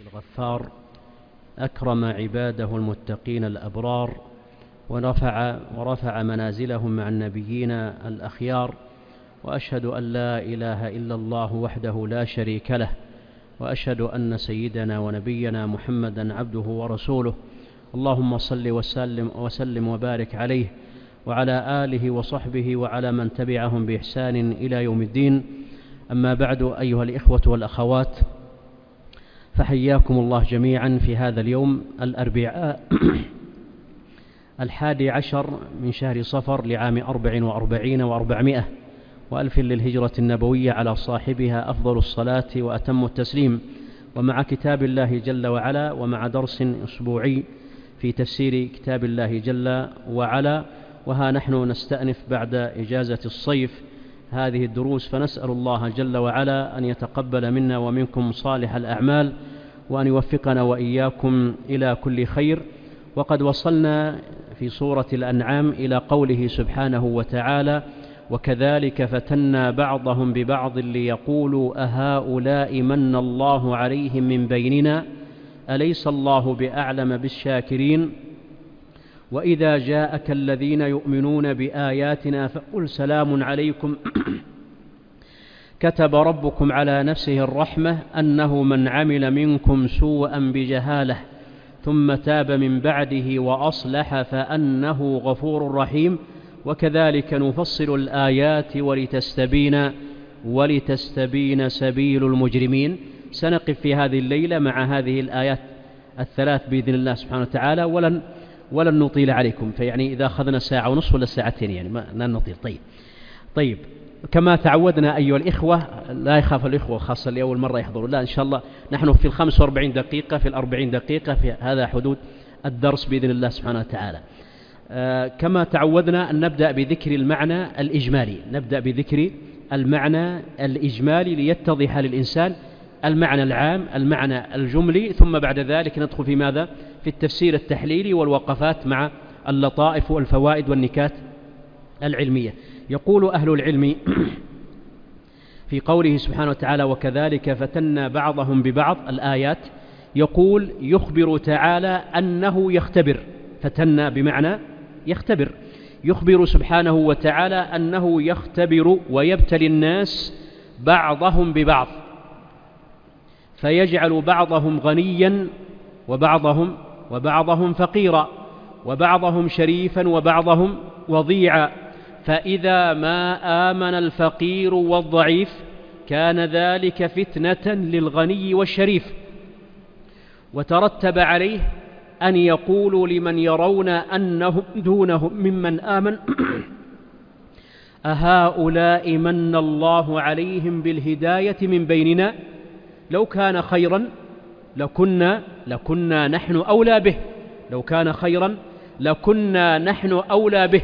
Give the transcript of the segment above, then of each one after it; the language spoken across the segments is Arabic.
الغفار أكرم عباده المتقين الأبرار ورفع منازلهم مع النبيين الأخيار، وأشهد أن لا إله إلا الله وحده لا شريك له، وأشهد أن سيدنا ونبينا محمدا عبده ورسوله. اللهم صل وسلم وبارك عليه وعلى آله وصحبه وعلى من تبعهم بإحسان إلى يوم الدين. أما بعد، أيها الإخوة والأخوات، فحياكم الله جميعا في هذا اليوم الأربعاء 11 من شهر صفر لعام 44 و400 وألف للهجرة النبوية، على صاحبها أفضل الصلاة وأتم التسليم، ومع كتاب الله جل وعلا، ومع درس أسبوعي في تفسير كتاب الله جل وعلا. وها نحن نستأنف بعد إجازة الصيف هذه الدروس، فنسأل الله جل وعلا أن يتقبل منا ومنكم صالح الأعمال، وأن يوفقنا وإياكم إلى كل خير. وقد وصلنا في سورة الأنعام إلى قوله سبحانه وتعالى: وكذلك فتنا بعضهم ببعض ليقولوا أهؤلاء من الله عليهم من بيننا أليس الله بأعلم بالشاكرين. وإذا جاءك الذين يؤمنون بآياتنا فقل سلام عليكم كتب ربكم على نفسه الرحمة أنه من عمل منكم سوءا بجهالة ثم تاب من بعده وأصلح فأنه غفور رحيم. وكذلك نفصل الآيات ولتستبين سبيل المجرمين. سنقف في هذه الليلة مع هذه الآيات الثلاث بإذن الله سبحانه وتعالى، ولن نطيل عليكم، فيعني إذا أخذنا ساعة ونصف ولا ساعتين يعني ما نطيل. طيب كما تعودنا أيها الإخوة، لا يخاف الإخوة خاصة اللي أول مرة يحضروا، لا إن شاء الله نحن في 45 دقيقة في 40 دقيقة في هذا حدود الدرس بإذن الله سبحانه وتعالى. كما تعودنا أن نبدأ بذكر المعنى الإجمالي ليتضح للإنسان المعنى العام، المعنى الجملي، ثم بعد ذلك ندخل في ماذا؟ في التفسير التحليلي والوقفات مع اللطائف والفوائد والنكات العلمية. يقول أهل العلم في قوله سبحانه وتعالى: وكذلك فتنا بعضهم ببعض، الآيات يقول يخبر تعالى أنه يختبر، فتنا بمعنى يختبر، يخبر سبحانه وتعالى أنه يختبر ويبتلي الناس بعضهم ببعض، فيجعل بعضهم غنيا وبعضهم فقيرا، وبعضهم شريفا وبعضهم وضيعا، فإذا ما آمن الفقير والضعيف كان ذلك فتنة للغني والشريف، وترتب عليه أن يقولوا لمن يرون أنهم دونهم ممن آمن أهؤلاء من الله عليهم بالهداية من بيننا لو كان خيرا لكنا نحن أولى به، لو كان خيرا لكنا نحن أولى به.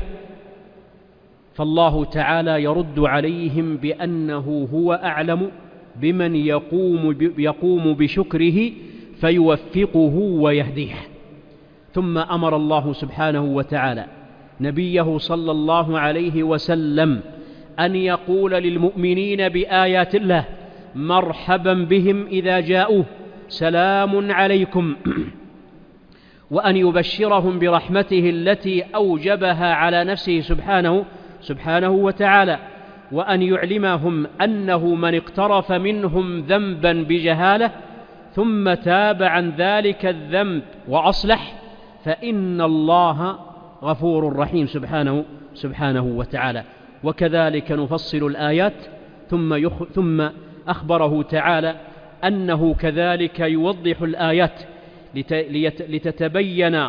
فالله تعالى يرد عليهم بأنه هو أعلم بمن يقوم بشكره فيوفقه ويهديه. ثم أمر الله سبحانه وتعالى نبيه صلى الله عليه وسلم أن يقول للمؤمنين بآيات الله مرحبا بهم إذا جاءوه سلام عليكم، وأن يبشرهم برحمته التي أوجبها على نفسه سبحانه وتعالى، وأن يعلمهم أنه من اقترف منهم ذنبا بجهالة ثم تاب عن ذلك الذنب وأصلح فإن الله غفور رحيم سبحانه وتعالى. وكذلك نفصل الآيات، ثم أخبره تعالى أنه كذلك يوضح الآيات لتتبين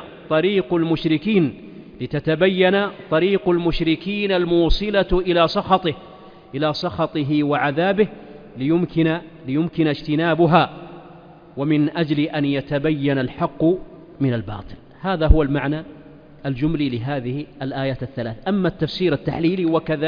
طريق المشركين الموصلة إلى سخطه وعذابه، ليمكن اجتنابها، ومن أجل أن يتبين الحق من الباطل. هذا هو المعنى الجملي لهذه الآيات الثلاث. أما التفسير التحليلي: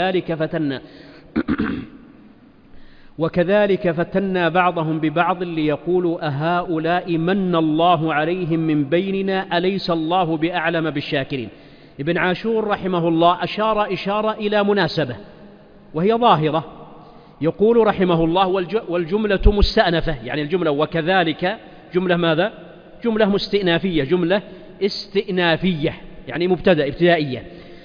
وكذلك فتنا بعضهم ببعض ليقولوا أهؤلاء من الله عليهم من بيننا أليس الله بأعلم بالشاكرين. ابن عاشور رحمه الله أشار إلى مناسبة وهي ظاهرة، يقول رحمه الله: والجملة مستأنفة، يعني الجملة وكذلك جملة ماذا؟ جملة مستئنافية، جملة استئنافية يعني مبتدأ ابتدائية.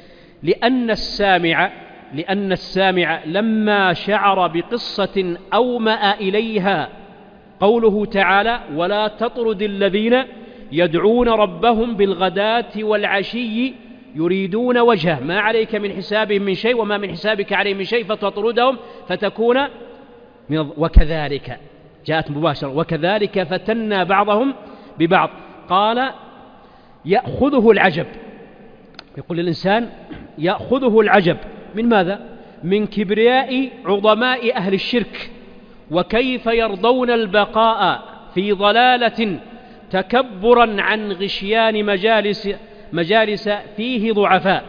لأن السامع لما شعر بقصة أومأ إليها قوله تعالى ولا تطرد الذين يدعون ربهم بالغداة والعشي يريدون وجهه ما عليك من حسابهم من شيء وما من حسابك عليهم من شيء فتطردهم فتكون من وكذلك جاءت مباشرة وكذلك فتنا بعضهم ببعض. قال يأخذه العجب، يقول الإنسان يأخذه العجب من ماذا؟ من كبرياء عظماء أهل الشرك وكيف يرضون البقاء في ضلالة تكبرا عن غشيان مجالس فيه ضعفاء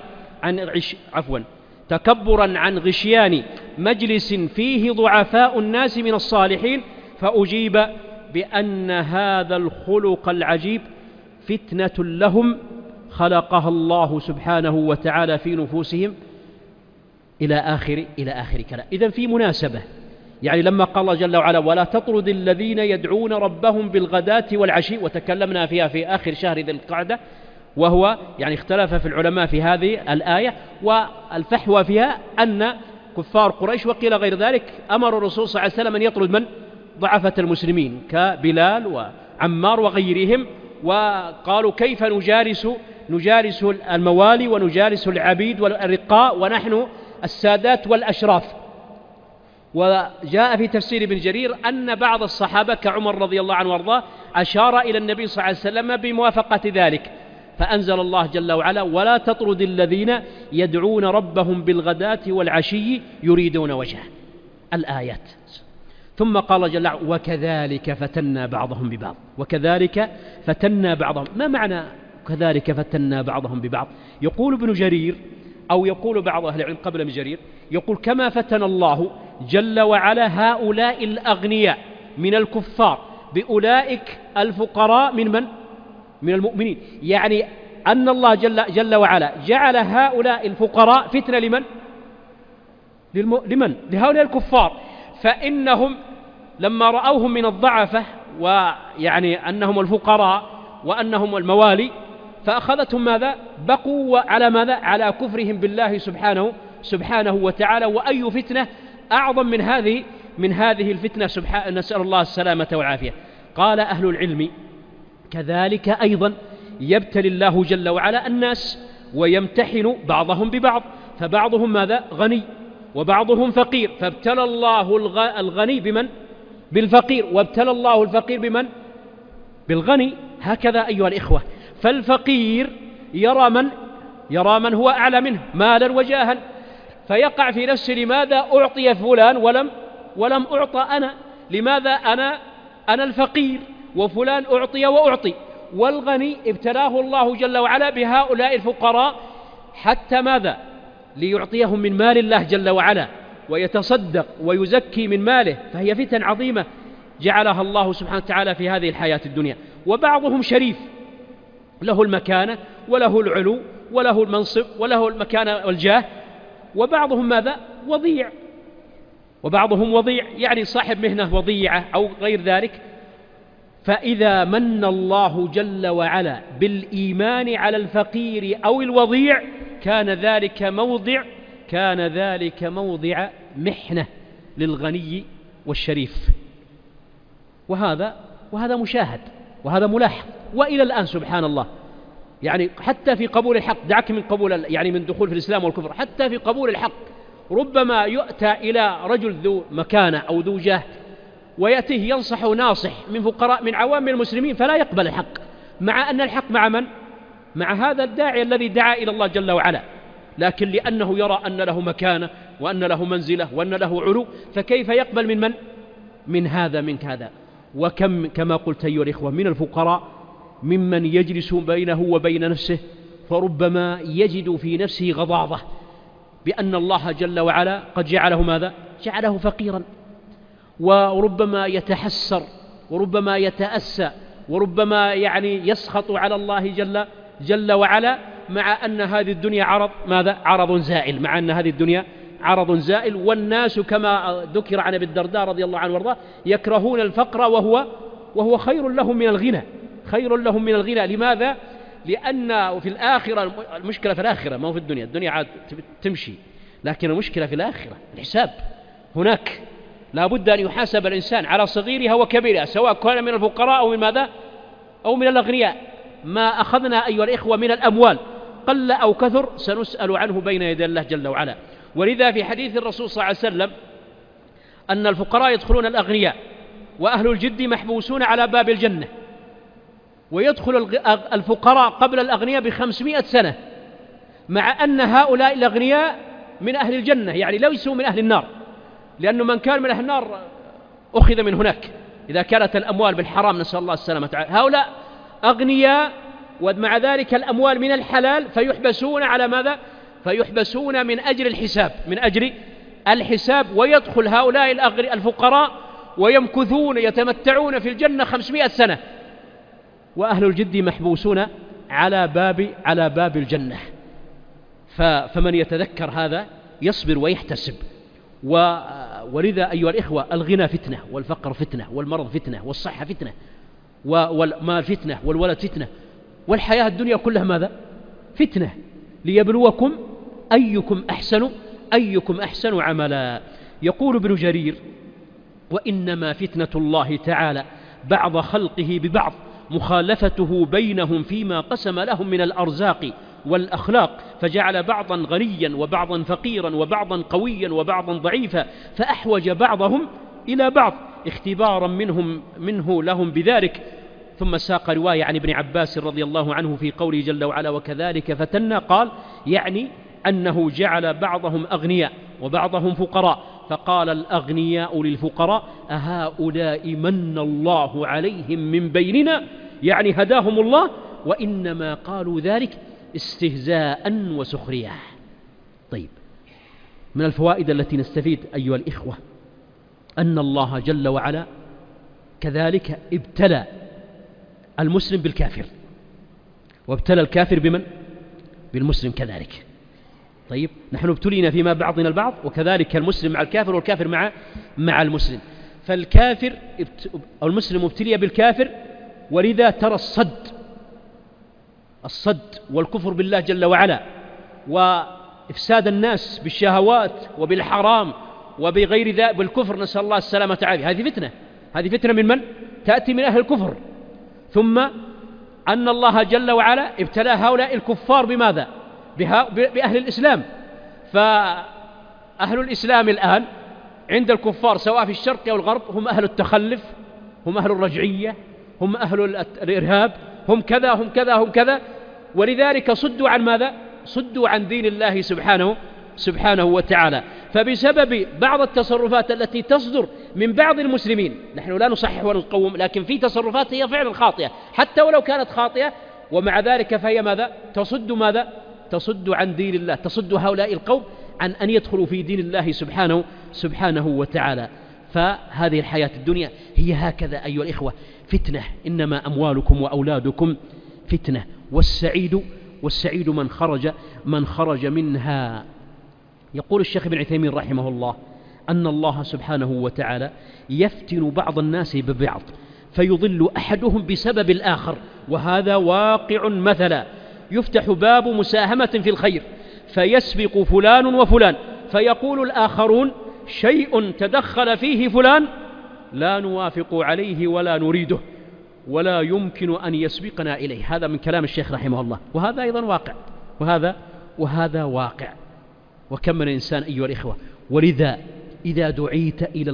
تكبرا عن غشيان مجلس فيه ضعفاء الناس من الصالحين. فأجيب بأن هذا الخلق العجيب فتنة لهم خلقها الله سبحانه وتعالى في نفوسهم إلى آخر كلام. إذن في مناسبة، يعني لما قال الله جل وعلا ولا تطرد الذين يدعون ربهم بالغداة والعشي، وتكلمنا فيها في آخر شهر ذي القعدة، وهو يعني اختلف في العلماء في هذه الآية، والفحوى فيها أن كفار قريش وقيل غير ذلك أمر الرسول صلى الله عليه وسلم أن يطرد من؟ ضعفة المسلمين كبلال وعمار وغيرهم، وقالوا كيف نجالس الموالي ونجالس العبيد والرقاء ونحن السادات والأشراف. وجاء في تفسير ابن جرير أن بعض الصحابة كعمر رضي الله عنه وارضاه أشار إلى النبي صلى الله عليه وسلم بموافقة ذلك، فأنزل الله جل وعلا ولا تطرد الذين يدعون ربهم بالغداة والعشي يريدون وجهه الآيات. ثم قال جل وعلا وكذلك فتنا بعضهم ببعض. وكذلك فتنا بعضهم، ما معنى كذلك فتنا بعضهم ببعض؟ يقول ابن جرير أو يقول بعض أهل العلم قبل ابن جرير، يقول كما فتن الله جل وعلا هؤلاء الأغنياء من الكفار بأولئك الفقراء من المؤمنين، يعني أن الله جل وعلا جعل هؤلاء الفقراء فتنة لهؤلاء الكفار، فإنهم لما رأوهم من الضعفة ويعني أنهم الفقراء وأنهم الموالي فأخذتهم ماذا؟ بقوا على ماذا؟ على كفرهم بالله سبحانه وتعالى. وأي فتنة أعظم من هذه الفتنة نسأل الله السلامة والعافية. قال أهل العلم كذلك أيضا يبتلي الله جل وعلا الناس ويمتحن بعضهم ببعض، فبعضهم ماذا؟ غني وبعضهم فقير، فابتلى الله الغني بمن؟ بالفقير، وابتلى الله الفقير بمن؟ بالغني. هكذا أيها الإخوة، فالفقير يرى من هو أعلى منه مالا وجاها، فيقع في نفسه لماذا أعطي فلان ولم أعطى أنا؟ لماذا أنا الفقير وفلان أعطي وأعطي؟ والغني ابتلاه الله جل وعلا بهؤلاء الفقراء حتى ماذا؟ ليعطيهم من مال الله جل وعلا ويتصدق ويزكي من ماله، فهي فتن عظيمة جعلها الله سبحانه وتعالى في هذه الحياة الدنيا. وبعضهم شريف له المكانة وله العلو وله المنصب وله المكانة والجاه، وبعضهم ماذا؟ وضيع، وبعضهم وضيع يعني صاحب مهنة وضيعة أو غير ذلك. فإذا من الله جل وعلا بالإيمان على الفقير أو الوضيع كان ذلك موضع محنة للغني والشريف، وهذا مشاهد وهذا ملاحظ. وإلى الآن سبحان الله، يعني حتى في قبول الحق، دعك من قبول يعني من دخول في الإسلام والكفر، حتى في قبول الحق ربما يؤتى إلى رجل ذو مكانة أو ذو جاه ويأتيه ينصح ناصح من فقراء من عوام المسلمين فلا يقبل الحق، مع أن الحق مع من؟ مع هذا الداعي الذي دعا إلى الله جل وعلا، لكن لأنه يرى أن له مكانة وأن له منزلة وأن له علو، فكيف يقبل من هذا. وكم كما قلت أيها الإخوة من الفقراء ممن يجلس بينه وبين نفسه فربما يجد في نفسه غضاضة بأن الله جل وعلا قد جعله ماذا؟ جعله فقيرا، وربما يتحسر وربما يتأسى وربما يعني يسخط على الله جل وعلا، مع أن هذه الدنيا عرض زائل، مع أن هذه الدنيا عرض زائل. والناس كما ذكر عن أبي الدرداء رضي الله عنه وارضاه يكرهون الفقر وهو خير لهم من الغنى، خير لهم من الغنى. لماذا؟ لأن في الآخرة المشكلة في الآخرة، ما هو في الدنيا، الدنيا عاد تمشي، لكن المشكلة في الآخرة الحساب. هناك لا بد أن يحاسب الإنسان على صغيرها وكبيرها، سواء كان من الفقراء أو من ماذا؟ أو من الأغنياء. ما أخذنا أيها الإخوة من الأموال قل أو كثر سنسأل عنه بين يدي الله جل وعلا. ولذا في حديث الرسول صلى الله عليه وسلم أن الفقراء يدخلون الأغنياء، وأهل الجد محبوسون على باب الجنة، ويدخل الفقراء قبل الأغنياء ب500 سنة، مع أن هؤلاء الأغنياء من أهل الجنة، يعني ليسوا من أهل النار، لأنه من كان من أهل النار أخذ من هناك إذا كانت الأموال بالحرام، نسأل الله السلامة. هؤلاء أغنياء ومع ذلك الأموال من الحلال، فيحبسون على ماذا؟ فيحبسون من أجل الحساب، من أجل الحساب. ويدخل هؤلاء الفقراء ويمكثون يتمتعون في الجنة 500 سنة، وأهل الجد محبوسون على باب الجنة. فمن يتذكر هذا يصبر ويحتسب. ولذا أيها الإخوة الغنى فتنة، والفقر فتنة، والمرض فتنة، والصحة فتنة، والمال فتنة، والولد فتنة، والحياة الدنيا كلها ماذا؟ فتنة، ليبلوكم أيكم أحسن عملا. يقول ابن جرير: وإنما فتنة الله تعالى بعض خلقه ببعض مخالفته بينهم فيما قسم لهم من الأرزاق والأخلاق، فجعل بعضا غنيا وبعضا فقيرا وبعضا قويا وبعضا ضعيفا، فأحوج بعضهم إلى بعض اختبارا منه لهم بذلك. ثم ساق رواية عن ابن عباس رضي الله عنه في قوله جل وعلا: وكذلك فتنا، قال يعني أنه جعل بعضهم أغنياء وبعضهم فقراء، فقال الأغنياء للفقراء: أهؤلاء من الله عليهم من بيننا، يعني هداهم الله، وإنما قالوا ذلك استهزاء وسخرية. طيب، من الفوائد التي نستفيد أيها الإخوة أن الله جل وعلا كذلك ابتلى المسلم بالكافر، وابتلى الكافر بمن؟ بالمسلم كذلك. طيب، نحن ابتلينا فيما بعضنا البعض، وكذلك المسلم مع الكافر والكافر مع المسلم. فالكافر أو المسلم ابتلي بالكافر، ولذا ترى الصد والكفر بالله جل وعلا وإفساد الناس بالشهوات وبالحرام وبغير ذلك بالكفر، نسأل الله السلامة والعافية. هذه فتنة من تأتي من أهل الكفر. ثم أن الله جل وعلا ابتلى هؤلاء الكفار بماذا؟ بأهل الإسلام. فأهل الإسلام الآن عند الكفار سواء في الشرق أو الغرب هم أهل التخلف، هم أهل الرجعية، هم أهل الإرهاب، هم كذا. ولذلك صدوا عن ماذا؟ صدوا عن دين الله سبحانه وتعالى. فبسبب بعض التصرفات التي تصدر من بعض المسلمين، نحن لا نصحح ونقوم، لكن في تصرفات هي فعلا خاطئة حتى ولو كانت خاطئة، ومع ذلك فهي ماذا؟ تصد عن دين الله، تصد هؤلاء القوم عن أن يدخلوا في دين الله سبحانه وتعالى. فهذه الحياة الدنيا هي هكذا أيها الإخوة، فتنة، إنما أموالكم وأولادكم فتنة. والسعيد من خرج منها. يقول الشيخ ابن عثيمين رحمه الله أن الله سبحانه وتعالى يفتن بعض الناس ببعض، فيضل أحدهم بسبب الآخر، وهذا واقع مثلا. يفتح باب مساهمة في الخير فيسبق فلان وفلان، فيقول الآخرون: شيء تدخل فيه فلان لا نوافق عليه ولا نريده ولا يمكن أن يسبقنا إليه. هذا من كلام الشيخ رحمه الله، وهذا أيضا واقع، وهذا واقع. وكم من إنسان أيها الإخوة. ولذا إذا دعيت إلى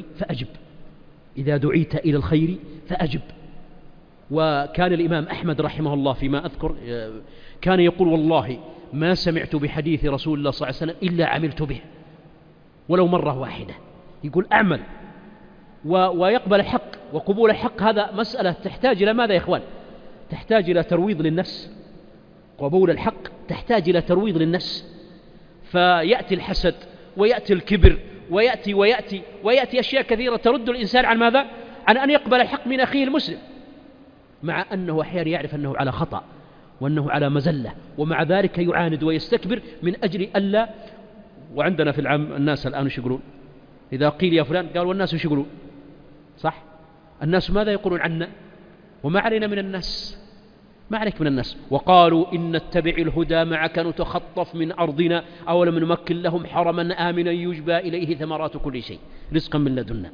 الخير فأجب. وكان الإمام أحمد رحمه الله فيما أذكر كان يقول: والله ما سمعت بحديث رسول الله صلى الله عليه وسلم إلا عملت به ولو مرة واحدة. يقول أعمل ويقبل الحق، وقبول الحق هذا مسألة تحتاج إلى ماذا يا إخوان؟ تحتاج إلى ترويض للنفس. قبول الحق تحتاج إلى ترويض للنفس، فيأتي الحسد ويأتي الكبر ويأتي أشياء كثيرة ترد الإنسان عن ماذا؟ عن أن يقبل الحق من أخيه المسلم، مع أنه أحيانا يعرف أنه على خطأ وأنه على مزلة، ومع ذلك يعاند ويستكبر من أجل ألا. وعندنا في العام الناس الآن وش يقولون؟ إذا قيل يا فلان قال والناس وش يقولون؟ صح؟ الناس ماذا يقولون عنا؟ وما علينا من الناس، ما عليك من الناس. وقالوا إن نتبع الهدى معك نتخطف من أرضنا أولم نمكن لهم حرما آمنا يجبى إليه ثمرات كل شيء رزقا من لدنا.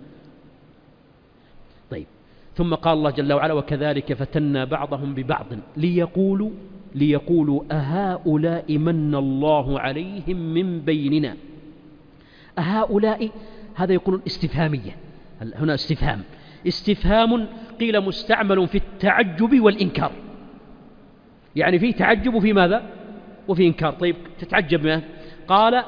طيب، ثم قال الله جل وعلا وكذلك فتنا بعضهم ببعض ليقولوا أهؤلاء من الله عليهم من بيننا. أهؤلاء هذا يقولون استفهامية، هنا استفهام قيل مستعمل في التعجب والإنكار، يعني فيه تعجب وفي ماذا؟ وفي إنكار. طيب تتعجب ما؟ قال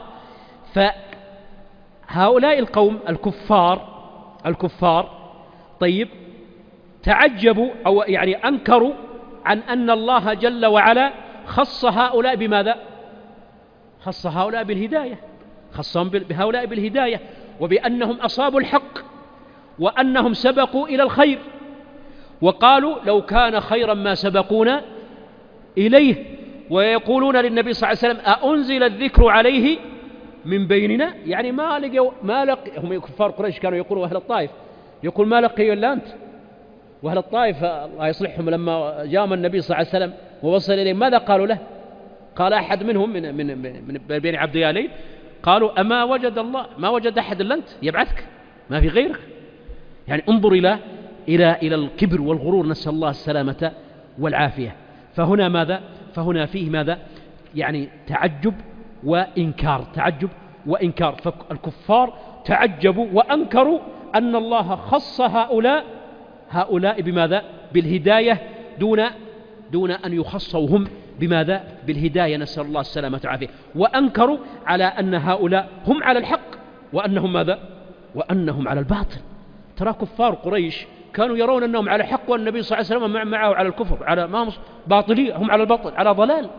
فهؤلاء القوم الكفار طيب تعجبوا أو يعني أنكروا عن أن الله جل وعلا خص هؤلاء بماذا؟ خص هؤلاء بالهداية، خصهم بهؤلاء بالهداية، وبأنهم أصابوا الحق وأنهم سبقوا إلى الخير، وقالوا لو كان خيرا ما سبقونا إليه. ويقولون للنبي صلى الله عليه وسلم أأنزل الذكر عليه من بيننا، يعني ما لقي هم كفار قريش كانوا يقولوا أهل الطائف، يقول ما لقي إلا أنت. وأهل الطائف الله يصلحهم لما جاء النبي صلى الله عليه وسلم ووصل إليه ماذا قالوا له؟ قال أحد منهم من بين عبد يالين قالوا أما وجد الله ما وجد أحد إلا أنت يبعثك، ما في غيرك. يعني انظر إلى الكبر والغرور، نسأل الله السلامة والعافية. فهنا ماذا؟ فهنا فيه ماذا؟ يعني تعجب وإنكار، تعجب وإنكار. فالكفار تعجبوا وأنكروا أن الله خص هؤلاء بماذا؟ بالهداية دون أن يخصوا هم بماذا؟ بالهداية، نسأل الله السلامة والعافية. وأنكروا على أن هؤلاء هم على الحق وأنهم ماذا؟ وأنهم على الباطل. ترى كفار قريش كانوا يرون أنهم على حق والنبي صلى الله عليه وسلم معه على الكفر، على ما باطلية، هم على الباطل على ضلال.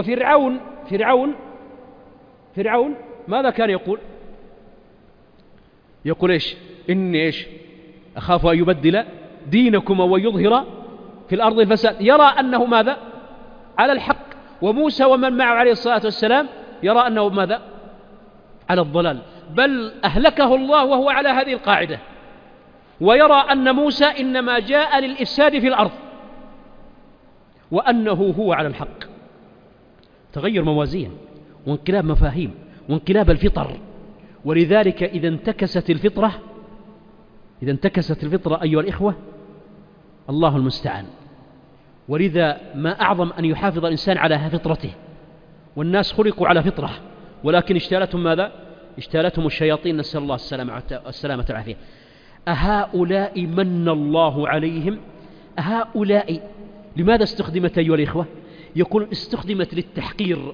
وفرعون ماذا كان يقول؟ يقول إيش؟ إني إيش؟ أخاف أن يبدل دينكم ويظهر في الأرض الفساد. يرى أنه ماذا؟ على الحق. وموسى ومن معه عليه الصلاة والسلام يرى أنه ماذا؟ على الضلال، بل أهلكه الله وهو على هذه القاعدة. ويرى أن موسى إنما جاء للإفساد في الأرض وأنه هو على الحق. تغير موازين وانقلاب مفاهيم وانقلاب الفطر. ولذلك إذا انتكست الفطرة أيها الإخوة الله المستعان. ولذا ما أعظم أن يحافظ الإنسان على فطرته. والناس خلقوا على فطرة، ولكن اشتالتهم ماذا؟ اشتالتهم الشياطين، نسأل الله السلامة والعافية. أهؤلاء من الله عليهم. أهؤلاء لماذا استخدمت أيها الإخوة؟ يقول استخدمت للتحقير.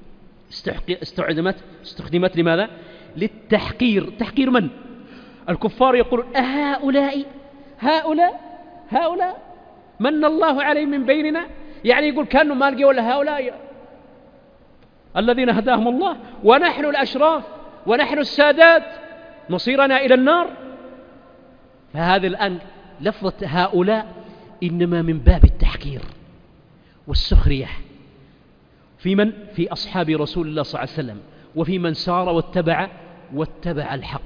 استخدمت لماذا؟ للتحقير. تحقير من؟ الكفار يقولون هؤلاء من الله عليهم من بيننا، يعني يقول كانوا ما لقوا ولا هؤلاء الذين هداهم الله، ونحن الأشراف ونحن السادات مصيرنا إلى النار. فهذا الآن لفظة هؤلاء إنما من باب التحقير والسخرية في أصحاب رسول الله صلى الله عليه وسلم، وفي من سار واتبع الحق.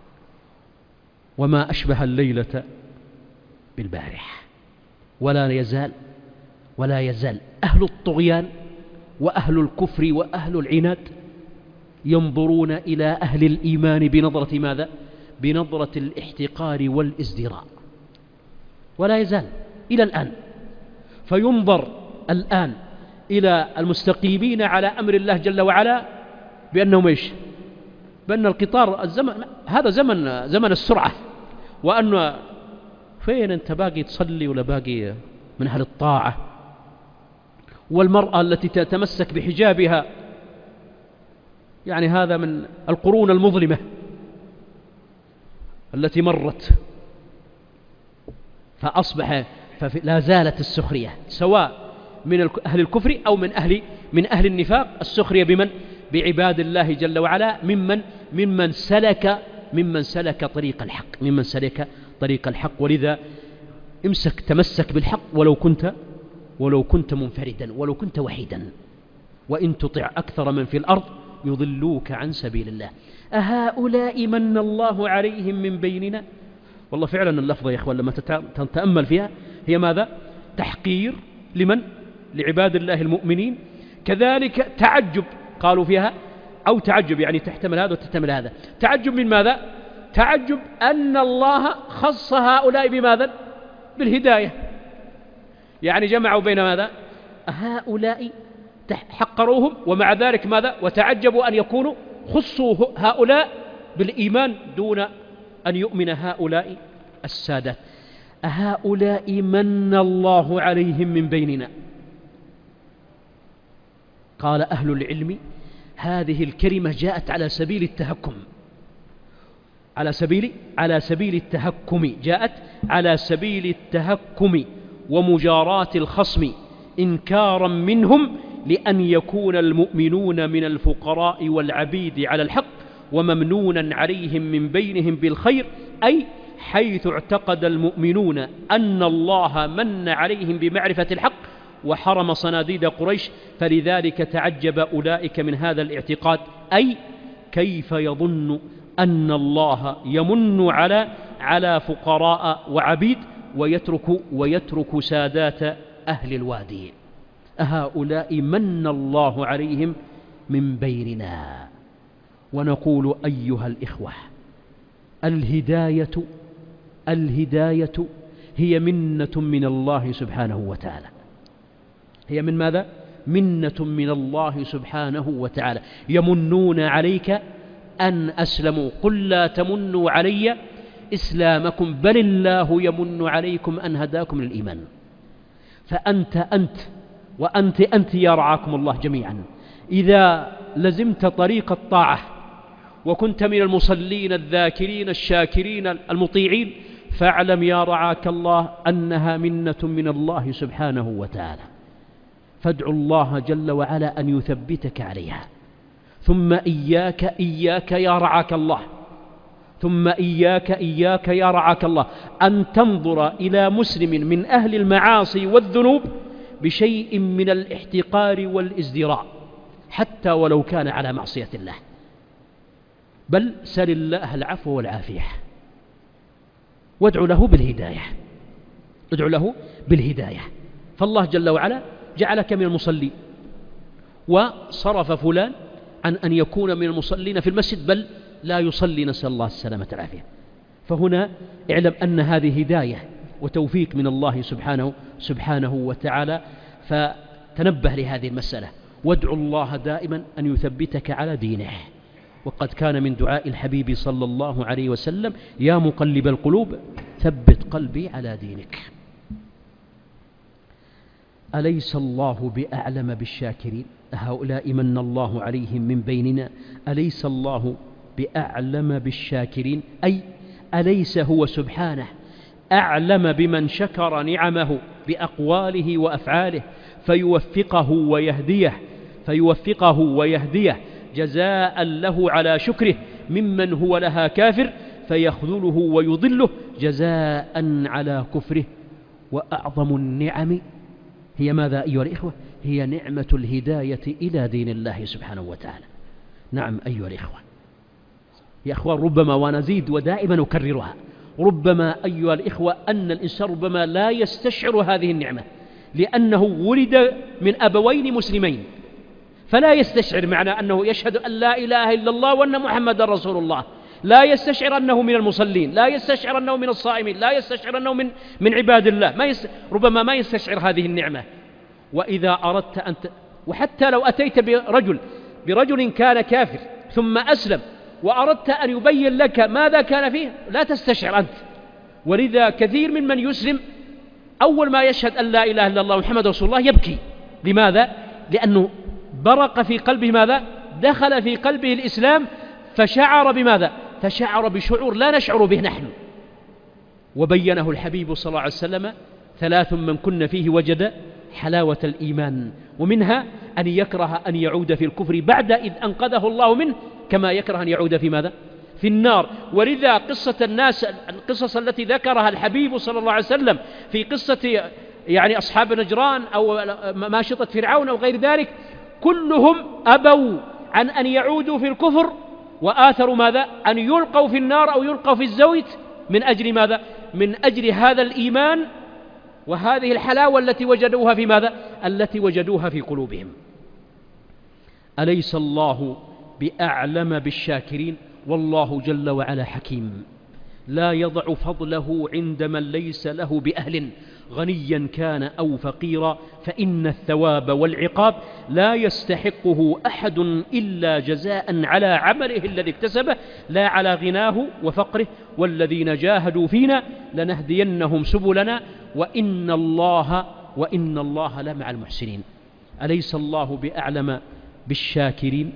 وما أشبه الليلة بالبارحة. ولا يزال أهل الطغيان وأهل الكفر وأهل العناد ينظرون إلى أهل الإيمان بنظرة ماذا؟ بنظرة الاحتقار والازدراء. ولا يزال إلى الآن. فينظر الآن إلى المستقيمين على أمر الله جل وعلا بأنهم إيش؟ بأن القطار الزمن هذا زمن السرعة، وأن فين أنت باقي تصلي ولا باقي من أهل الطاعة. والمرأة التي تتمسك بحجابها، يعني هذا من القرون المظلمة التي مرت. فأصبح لا زالت السخرية سواء من أهل الكفر أو من أهل النفاق. السخرية بمن؟ بعباد الله جل وعلا، ممن سلك طريق الحق. ولذا تمسك بالحق ولو كنت منفردا، ولو كنت وحيدا. وإن تطع أكثر من في الأرض يضلوك عن سبيل الله. أهؤلاء من الله عليهم من بيننا. والله فعلا اللفظة يا إخوان لما تتأمل فيها هي ماذا؟ تحقير لمن؟ لعباد الله المؤمنين. كذلك تعجب قالوا فيها، أو تعجب يعني تحتمل هذا وتحتمل هذا. تعجب من ماذا؟ تعجب أن الله خص هؤلاء بماذا؟ بالهداية. يعني جمعوا بين ماذا؟ هؤلاء حقروهم ومع ذلك ماذا؟ وتعجبوا أن يكونوا خصوا هؤلاء بالإيمان دون أن يؤمن هؤلاء السادات. هؤلاء من الله عليهم من بيننا. قال أهل العلم هذه الكلمة جاءت على سبيل التهكم، على سبيل التهكم، جاءت على سبيل التهكم ومجاراة الخصم إنكارا منهم لأن يكون المؤمنون من الفقراء والعبيد على الحق وممنونا عليهم من بينهم بالخير، أي حيث اعتقد المؤمنون أن الله من عليهم بمعرفة الحق وحرم صناديد قريش، فلذلك تعجب أولئك من هذا الاعتقاد، أي كيف يظن أن الله يمن على فقراء وعبيد ويترك سادات أهل الوادي. هؤلاء من الله عليهم من بيننا. ونقول أيها الإخوة الهداية هي منة من الله سبحانه وتعالى. هي من ماذا؟ منة من الله سبحانه وتعالى. يمنون عليك أن أسلموا، قل لا تمنوا علي إسلامكم بل الله يمن عليكم أن هداكم للإيمان. فأنت وأنت يا رعاكم الله جميعا، إذا لزمت طريق الطاعة وكنت من المصلين الذاكرين الشاكرين المطيعين، فاعلم يا رعاك الله أنها منة من الله سبحانه وتعالى. فادعوا الله جل وعلا أن يثبتك عليها. ثم إياك يا رعاك الله، ثم إياك يا رعاك الله أن تنظر إلى مسلم من أهل المعاصي والذنوب بشيء من الاحتقار والازدراء حتى ولو كان على معصية الله، بل سل الله العفو والعافية وادعو له بالهداية. فالله جل وعلا جعلك من المصلين وصرف فلان عن أن يكون من المصلين في المسجد بل لا يصلي، نسأل الله السلامة والعافية. فهنا اعلم أن هذه هداية وتوفيق من الله سبحانه وتعالى، فتنبه لهذه المسألة وادعو الله دائما أن يثبتك على دينه. وقد كان من دعاء الحبيب صلى الله عليه وسلم يا مقلب القلوب ثبت قلبي على دينك. أليس الله بأعلم بالشاكرين؟ هؤلاء من الله عليهم من بيننا، أليس الله بأعلم بالشاكرين؟ أي أليس هو سبحانه أعلم بمن شكر نعمه بأقواله وأفعاله فيوفقه ويهديه جزاء له على شكره ممن هو لها كافر فيخذله ويضله جزاء على كفره. وأعظم النعم هي ماذا أيها الإخوة؟ هي نعمة الهداية إلى دين الله سبحانه وتعالى. نعم أيها الإخوة، يا أخوان ربما ونزيد ودائما أكررها، ربما أيها الإخوة أن الإنسان ربما لا يستشعر هذه النعمة لأنه ولد من أبوين مسلمين، فلا يستشعر معنى أنه يشهد أن لا إله إلا الله وأن محمد رسول الله، لا يستشعر أنه من المصلين، لا يستشعر أنه من الصائمين، لا يستشعر أنه من عباد الله، ربما ما يستشعر هذه النعمة. وإذا أردت وحتى لو أتيت برجل كان كافر ثم أسلم وأردت أن يبين لك ماذا كان فيه لا تستشعر أنت. ولذا كثير من يسلم أول ما يشهد أن لا إله إلا الله محمد رسول الله يبكي. لماذا؟ لأنه برق في قلبه ماذا؟ دخل في قلبه الإسلام، فشعر بماذا؟ فشعر بشعور لا نشعر به نحن. وبينه الحبيب صلى الله عليه وسلم 3 من كن فيه وجد حلاوة الإيمان، ومنها أن يكره أن يعود في الكفر بعد إذ أنقذه الله منه، كما يكره أن يعود في ماذا؟ في النار. ولذا القصص التي ذكرها الحبيب صلى الله عليه وسلم في قصة يعني أصحاب نجران أو ماشطة فرعون أو غير ذلك، كلهم أبوا عن أن يعودوا في الكفر وآثروا ماذا؟ أن يلقوا في النار أو يلقوا في الزوت من أجل ماذا؟ من أجل هذا الإيمان وهذه الحلاوة التي وجدوها في ماذا؟ التي وجدوها في قلوبهم. أليس الله بأعلم بالشاكرين؟ والله جل وعلا حكيم لا يضع فضله عند من ليس له بأهل، غنيا كان أو فقيرا، فإن الثواب والعقاب لا يستحقه أحد إلا جزاء على عمله الذي اكتسبه، لا على غناه وفقره. والذين جاهدوا فينا لنهدينهم سبلنا وإن الله لمع المحسنين. أليس الله بأعلم بالشاكرين؟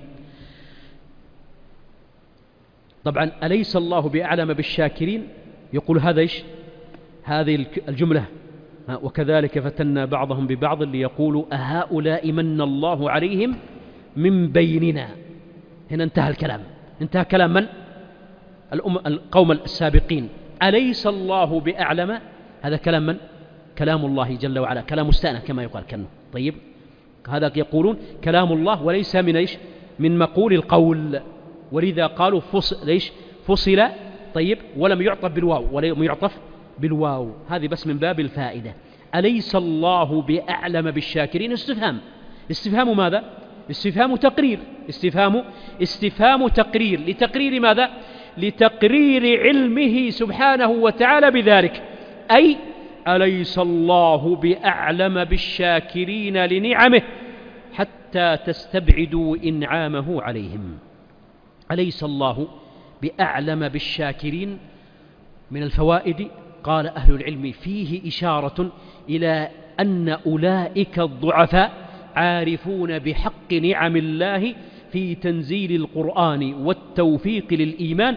طبعا أليس الله بأعلم بالشاكرين يقول هذا إيش؟ هذه الجملة وكذلك فتنا بعضهم ببعض ليقولوا أهؤلاء من الله عليهم من بيننا. هنا انتهى الكلام، انتهى كلام من؟ القوم السابقين. أليس الله بأعلم؟ هذا كلام من؟ كلام الله جل وعلا، كلام مستأنف كما يقال كنه. طيب هذا يقولون كلام الله وليس من إيش؟ من مقول القول، ولذا قالوا فصل. طيب ولم يعطف بالواو، ولم يعطف بالواو، هذه بس من باب الفائدة. أليس الله بأعلم بالشاكرين؟ استفهام ماذا؟ استفهام تقرير، استفهام تقرير. لتقرير ماذا؟ لتقرير علمه سبحانه وتعالى بذلك. أي أليس الله بأعلم بالشاكرين لنعمه حتى تستبعدوا إنعامه عليهم. أليس الله بأعلم بالشاكرين؟ من الفوائد قال أهل العلم فيه إشارة إلى أن أولئك الضعفاء عارفون بحق نعم الله في تنزيل القرآن والتوفيق للإيمان،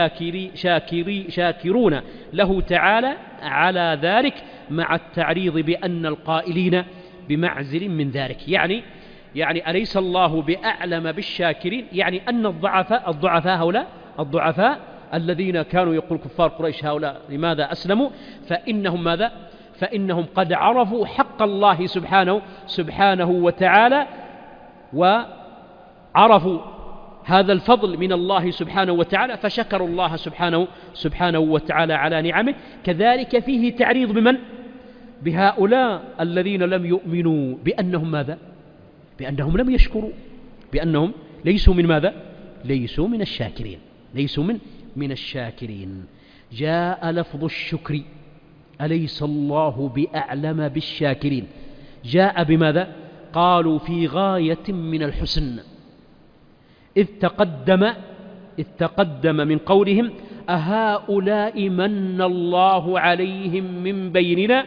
شاكرون له تعالى على ذلك، مع التعريض بأن القائلين بمعزل من ذلك. يعني أليس الله بأعلم بالشاكرين؟ يعني أن الضعفاء هؤلاء الضعفاء الذين كانوا يقول كفار قريش هؤلاء لماذا أسلموا؟ فإنهم ماذا؟ فإنهم قد عرفوا حق الله سبحانه وتعالى، وعرفوا هذا الفضل من الله سبحانه وتعالى، فشكروا الله سبحانه وتعالى على نعمه. كذلك فيه تعريض بمن؟ بهؤلاء الذين لم يؤمنوا، بأنهم ماذا؟ بأنهم لم يشكروا، بأنهم ليسوا من ماذا؟ ليسوا من الشاكرين، ليسوا من الشاكرين. جاء لفظ الشكر أليس الله بأعلم بالشاكرين، جاء بماذا؟ قالوا في غاية من الحسن، إذ تقدم من قولهم أهؤلاء من الله عليهم من بيننا،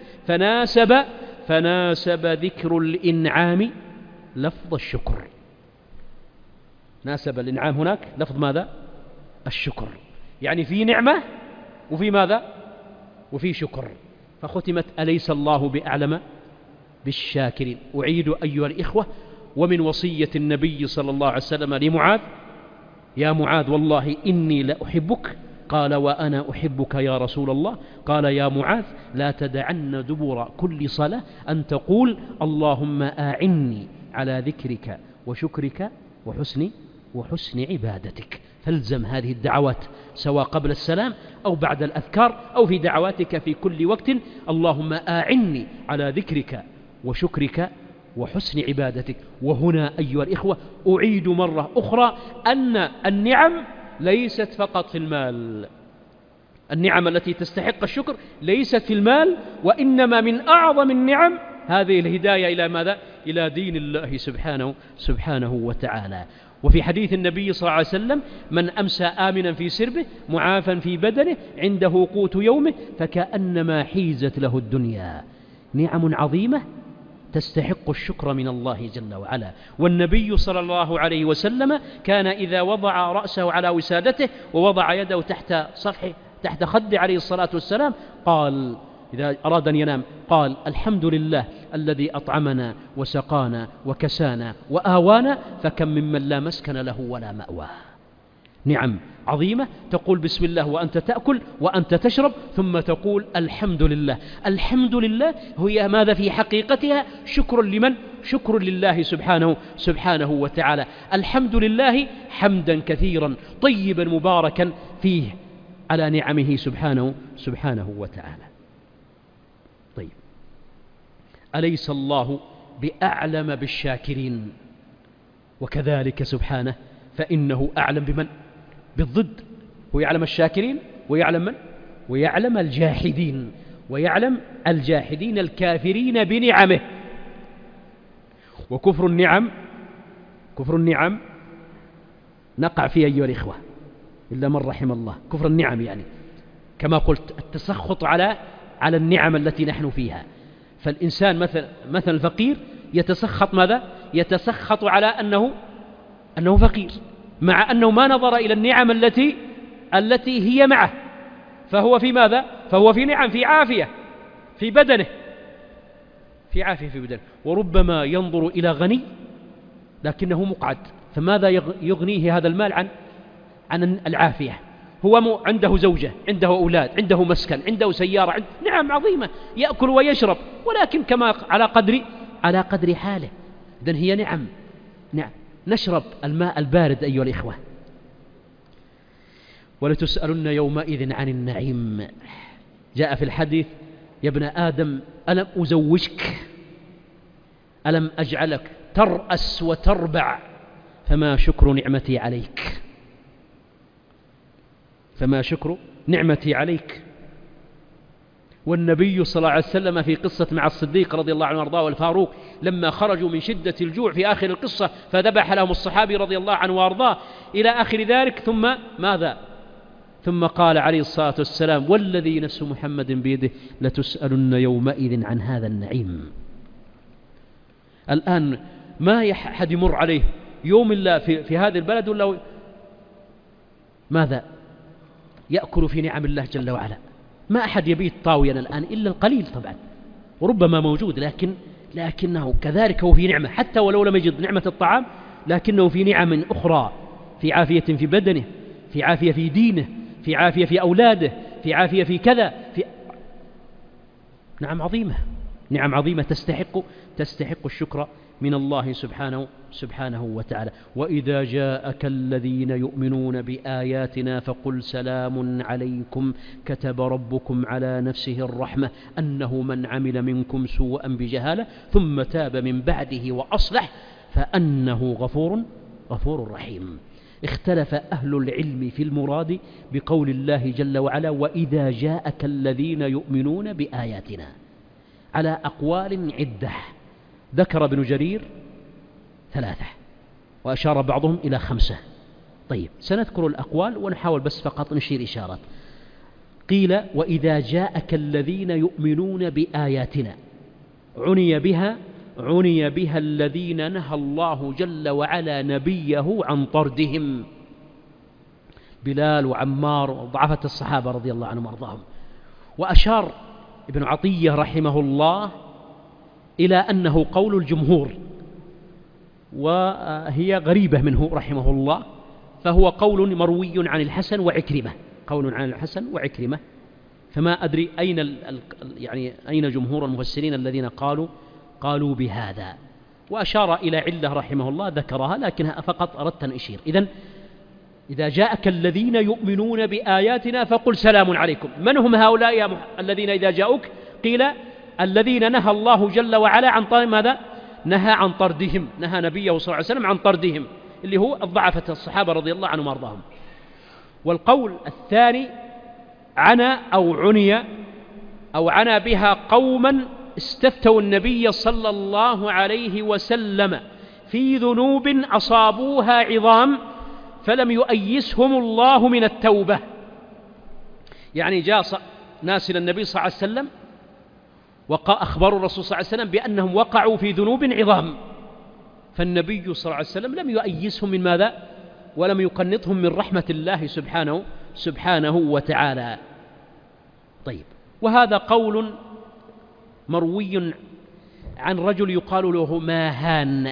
فناسب ذكر الإنعام لفظ الشكر. ناسب الإنعام هناك لفظ ماذا؟ الشكر، يعني في نعمة وفي ماذا؟ وفي شكر. فختمت أليس الله بأعلم بالشاكرين. أعيد أيها الإخوة، ومن وصية النبي صلى الله عليه وسلم لمعاذ: يا معاذ والله إني لأحبك. قال وأنا أحبك يا رسول الله. قال يا معاذ لا تدعن دبر كل صلاة أن تقول اللهم أعني على ذكرك وشكرك وحسن عبادتك. فالزم هذه الدعوات سواء قبل السلام أو بعد الأذكار أو في دعواتك في كل وقت. اللهم أعني على ذكرك وشكرك وحسن عبادتك. وهنا أيها الإخوة أعيد مرة أخرى أن النعم ليست فقط في المال، النعم التي تستحق الشكر ليست في المال، وإنما من أعظم النعم هذه الهداية إلى ماذا؟ إلى دين الله سبحانه وتعالى. وفي حديث النبي صلى الله عليه وسلم: من أمسى آمنا في سربه معافا في بدنه عنده قوت يومه فكأنما حيزت له الدنيا. نعم عظيمة تستحق الشكر من الله جل وعلا. والنبي صلى الله عليه وسلم كان إذا وضع رأسه على وسادته ووضع يده تحت خده عليه الصلاة والسلام قال إذا أراد أن ينام قال: الحمد لله الذي أطعمنا وسقانا وكسانا وآوانا، فكم ممن لا مسكن له ولا مأوى. نعم عظيمة تقول بسم الله وأنت تأكل وأنت تشرب، ثم تقول الحمد لله. الحمد لله هي ماذا في حقيقتها؟ شكر لمن؟ شكر لله سبحانه وتعالى. الحمد لله حمدا كثيرا طيبا مباركا فيه. على نعمه سبحانه وتعالى. طيب، أليس الله بأعلم بالشاكرين؟ وكذلك سبحانه فإنه أعلم بمن؟ بالضد. هو يعلم الشاكرين ويعلم من؟ ويعلم الجاحدين، ويعلم الجاحدين الكافرين بنعمه. وكفر النعم نقع فيه أيها الإخوة إلا من رحم الله. كفر النعم يعني كما قلت التسخط على النعم التي نحن فيها. فالإنسان مثلا الفقير يتسخط ماذا؟ يتسخط على أنه فقير، مع أنه ما نظر إلى النعم التي هي معه، فهو في ماذا؟ فهو في نعم، في عافية في بدنه، وربما ينظر إلى غني لكنه مقعد، فماذا يغنيه هذا المال عن العافية؟ هو عنده زوجة، عنده أولاد، عنده مسكن، عنده سيارة، نعم عظيمة، يأكل ويشرب، ولكن كما على قدر حاله. إذن هي نعم. نشرب الماء البارد أيها الإخوة. ولتسألن يومئذ عن النعيم. جاء في الحديث: يا ابن آدم ألم أزوجك؟ ألم أجعلك ترأس وتربع؟ فما شكر نعمتي عليك؟ فما شكر نعمتي عليك؟ والنبي صلى الله عليه وسلم في قصة مع الصديق رضي الله عنه وارضاه والفاروق لما خرجوا من شدة الجوع في آخر القصة فذبح لهم الصحابي رضي الله عنه وارضاه إلى آخر ذلك، ثم ماذا؟ ثم قال عليه الصلاة والسلام: والذي نفس محمد بيده لتسألن يومئذ عن هذا النعيم. الآن ما أحد يمر عليه يوم الله في هذه البلد ولا ماذا يأكل في نعم الله جل وعلا. ما أحد يبيت طاويا الآن إلا القليل طبعا، وربما موجود، لكنه كذلك هو في نعمة، حتى ولو لم يجد نعمة الطعام لكنه في نعم أخرى، في عافية في بدنه، في عافية في دينه، في عافية في أولاده، في عافية في كذا، نعم عظيمة تستحق الشكر من الله سبحانه وتعالى. وإذا جاءك الذين يؤمنون بآياتنا فقل سلام عليكم كتب ربكم على نفسه الرحمة أنه من عمل منكم سوءا بجهالة ثم تاب من بعده وأصلح فأنه غفور رحيم. اختلف أهل العلم في المراد بقول الله جل وعلا: وإذا جاءك الذين يؤمنون بآياتنا، على أقوال عدة، ذكر ابن جرير 3 وأشار بعضهم إلى 5. طيب، سنذكر الأقوال ونحاول بس فقط نشير إشارات. قيل: وإذا جاءك الذين يؤمنون بآياتنا، عني بها الذين نهى الله جل وعلا نبيه عن طردهم، بلال وعمار وضعفة الصحابة رضي الله عنهم وارضاهم. وأشار ابن عطية رحمه الله إلى أنه قول الجمهور، وهي غريبة منه رحمه الله، فهو قول مروي عن الحسن وعكرمة، فما أدري أين جمهور المفسرين الذين قالوا بهذا. وأشار إلى علة رحمه الله ذكرها، لكنها فقط أردت أن أشير. إذا جاءك الذين يؤمنون بآياتنا فقل سلام عليكم. من هم هؤلاء الذين إذا جاءوك؟ قيل: الذين نهى الله جل وعلا عن ماذا؟ نهى عن طردهم، نهى نبيه صلى الله عليه وسلم عن طردهم، اللي هو الضعفة الصحابة رضي الله عنهم وارضاهم. والقول الثاني: عني بها قوما استفتوا النبي صلى الله عليه وسلم في ذنوب أصابوها عظام فلم يؤيسهم الله من التوبة. يعني جاء ناس إلى النبي صلى الله عليه وسلم وأخبروا الرسول صلى الله عليه وسلم بأنهم وقعوا في ذنوب عظام، فالنبي صلى الله عليه وسلم لم يؤيسهم من ماذا؟ ولم يقنطهم من رحمة الله سبحانه وتعالى. طيب، وهذا قول مروي عن رجل يقال له ماهان،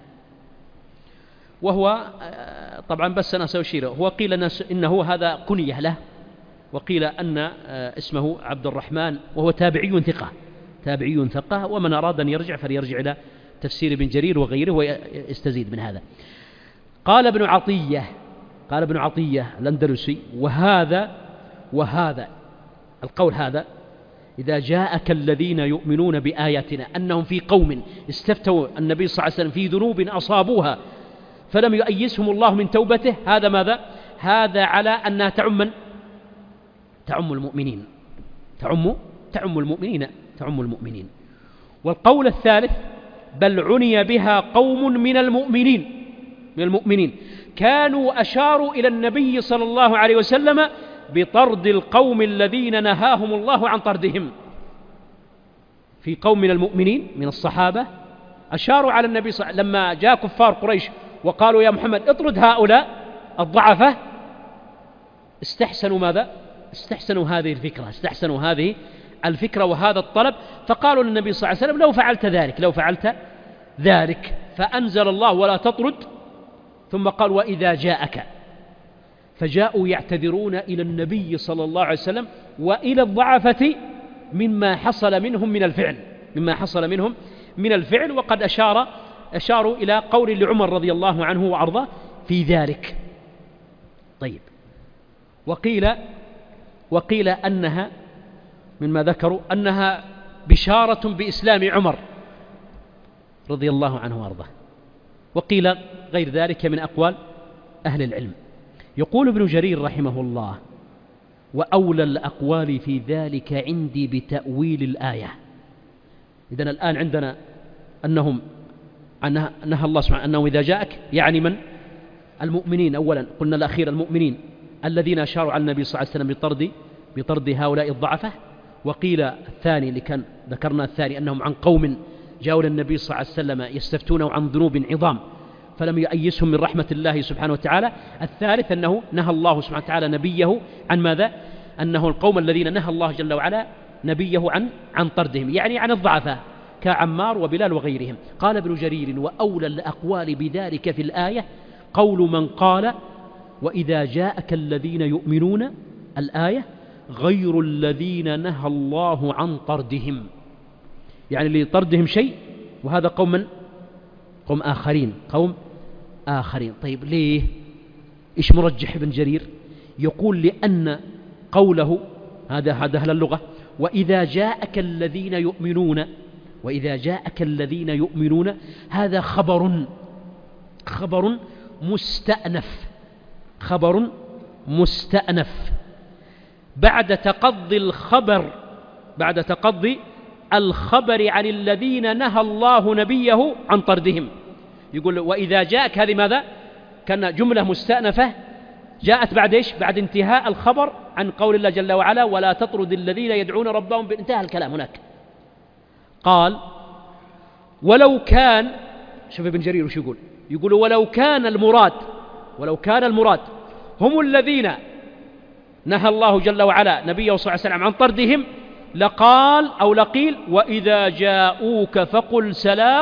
وهو طبعا بس أنا سأشيره، هو قيل إنه هذا كنية له، وقيل أن اسمه عبد الرحمن، وهو تابعي ثقة، ومن أراد أن يرجع فليرجع إلى تفسير ابن جرير وغيره ويستزيد من هذا. قال ابن عطية الأندلسي: وهذا القول هذا إذا جاءك الذين يؤمنون بآياتنا أنهم في قوم استفتوا النبي صلى الله عليه وسلم في ذنوب أصابوها فلم يؤيسهم الله من توبته، هذا ماذا؟ هذا على أنها تعم المؤمنين، تعم المؤمنين. والقول الثالث بل عني بها قوم من المؤمنين كانوا أشاروا إلى النبي صلى الله عليه وسلم بطرد القوم الذين نهاهم الله عن طردهم. في قوم من المؤمنين من الصحابة أشاروا على النبي صلى الله عليه وسلم لما جاء كفار قريش وقالوا يا محمد اطرد هؤلاء الضعفة، استحسنوا ماذا؟ استحسنوا هذه الفكرة وهذا الطلب، فقالوا للنبي صلى الله عليه وسلم لو فعلت ذلك فأنزل الله ولا تطرد، ثم قال وإذا جاءك، فجاءوا يعتذرون إلى النبي صلى الله عليه وسلم وإلى الضعفة مما حصل منهم من الفعل، وقد أشاروا إلى قول لعمر رضي الله عنه وأرضاه في ذلك. طيب، وقيل أنها مما ذكروا أنها بشارة بإسلام عمر رضي الله عنه وأرضاه، وقيل غير ذلك من أقوال أهل العلم. يقول ابن جرير رحمه الله وأولى الأقوال في ذلك عندي بتأويل الآية. إذن الآن عندنا أنهم نهى الله سبحانه أنه إذا جاءك يعني من؟ المؤمنين. أولا قلنا الأخير المؤمنين الذين أشاروا على النبي صلى الله عليه وسلم بطرد هؤلاء الضعفة. وقيل الثاني اللي كان ذكرنا الثاني أنهم عن قوم جاءوا للنبي صلى الله عليه وسلم يستفتونه عن ذنوب عظام فلم يؤيسهم من رحمة الله سبحانه وتعالى. الثالث أنه نهى الله سبحانه وتعالى نبيه عن ماذا؟ أنه القوم الذين نهى الله جل وعلا نبيه عن طردهم، يعني عن الضعفاء كعمار وبلال وغيرهم. قال ابن جرير وأولى الأقوال بذلك في الآية قول من قال وإذا جاءك الذين يؤمنون الآية غير الذين نهى الله عن طردهم، يعني لطردهم شيء وهذا قوم آخرين. طيب ليه؟ إيش مرجح ابن جرير؟ يقول لأن قوله هذا أهل اللغة وإذا جاءك الذين يؤمنون هذا خبر مستأنف بعد تقضي الخبر عن الذين نهى الله نبيه عن طردهم. يقول وإذا جاءك هذه ماذا؟ كان جملة مستأنفة جاءت بعد إيش؟ بعد انتهاء الخبر عن قول الله جل وعلا ولا تطرد الذين يدعون ربهم، انتهى الكلام هناك. قال ولو كان، شوف ابن جرير وش يقول ولو كان المراد هم الذين نهى الله جل وعلا نبيه صلى الله عليه وسلم عن طردهم لقال أو لقيل وإذا جاءوك فقل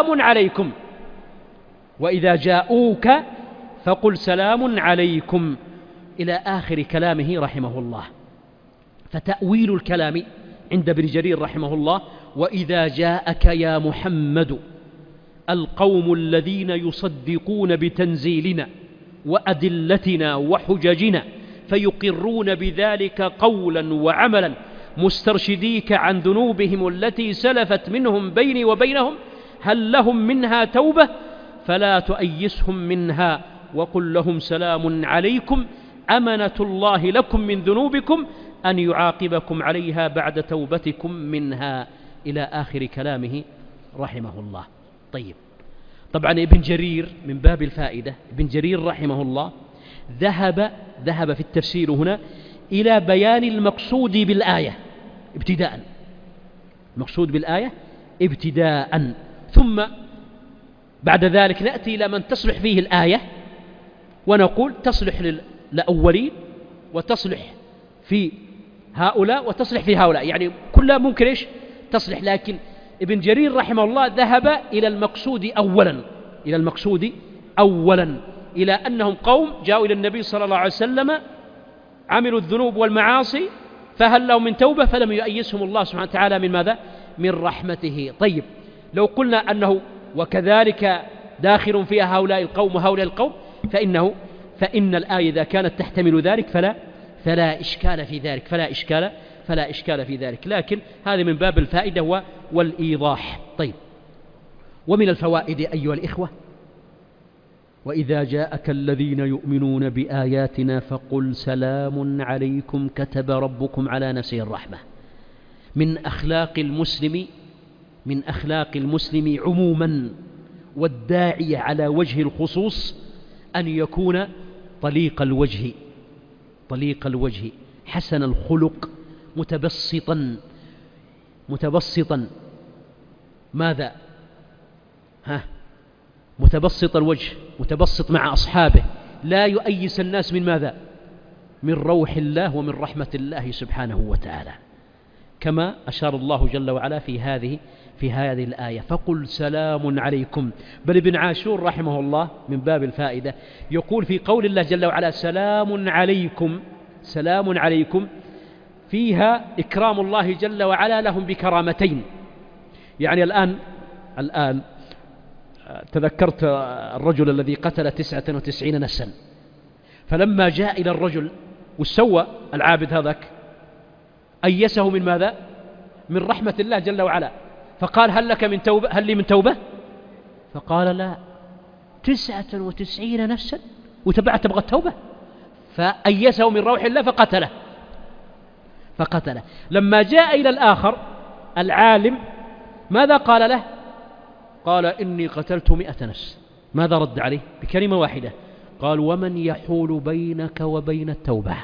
سلام عليكم إلى آخر كلامه رحمه الله. فتأويل الكلام عند ابن جرير رحمه الله وإذا جاءك يا محمد القوم الذين يصدقون بتنزيلنا وأدلتنا وحججنا فيقرون بذلك قولا وعملا مسترشديك عن ذنوبهم التي سلفت منهم بيني وبينهم هل لهم منها توبة فلا تؤيسهم منها وقل لهم سلام عليكم أمنة الله لكم من ذنوبكم أن يعاقبكم عليها بعد توبتكم منها إلى آخر كلامه رحمه الله. طيب، طبعا ابن جرير من باب الفائدة ابن جرير رحمه الله ذهب في التفسير هنا إلى بيان المقصود بالآية ابتداء، ثم بعد ذلك نأتي إلى من تصلح فيه الآية ونقول تصلح للأولين وتصلح في هؤلاء وتصلح في هؤلاء، يعني كلها ممكن إيش تصلح. لكن ابن جرير رحمه الله ذهب إلى المقصود أولا إلى أنهم قوم جاءوا إلى النبي صلى الله عليه وسلم عملوا الذنوب والمعاصي فهل لهم من توبة فلم يؤيسهم الله سبحانه وتعالى من ماذا؟ من رحمته. طيب، لو قلنا أنه وكذلك داخل فيها هؤلاء القوم وهؤلاء القوم فإن الآية إذا كانت تحتمل ذلك فلا إشكال في ذلك، لكن هذا من باب الفائدة والإيضاح. طيب، ومن الفوائد أيها الإخوة: وإذا جاءك الذين يؤمنون بآياتنا فقل سلام عليكم كتب ربكم على نفسه الرحمة. من أخلاق المسلم عموما والداعي على وجه الخصوص أن يكون طليق الوجه حسن الخلق متبسطا ماذا؟ متبسط الوجه، متبسط مع أصحابه، لا يؤيس الناس من ماذا؟ من روح الله ومن رحمة الله سبحانه وتعالى، كما أشار الله جل وعلا في هذه الآية: فقل سلام عليكم. بل ابن عاشور رحمه الله من باب الفائدة يقول في قول الله جل وعلا سلام عليكم فيها إكرام الله جل وعلا لهم بكرامتين. يعني الآن تذكرت الرجل الذي قتل 99 نفسا، فلما جاء إلى الرجل وسوى العابد هذاك أيسه من ماذا؟ من رحمة الله جل وعلا، فقال هل لي من توبة؟ فقال لا، 99 نفسا وتبعت تبغى التوبة؟ فأيسه من روح الله فقتله. لما جاء إلى الآخر العالم ماذا قال له؟ قال إني قتلت 100 نفس. ماذا رد عليه؟ بكلمة واحدة، قال ومن يحول بينك وبين التوبة.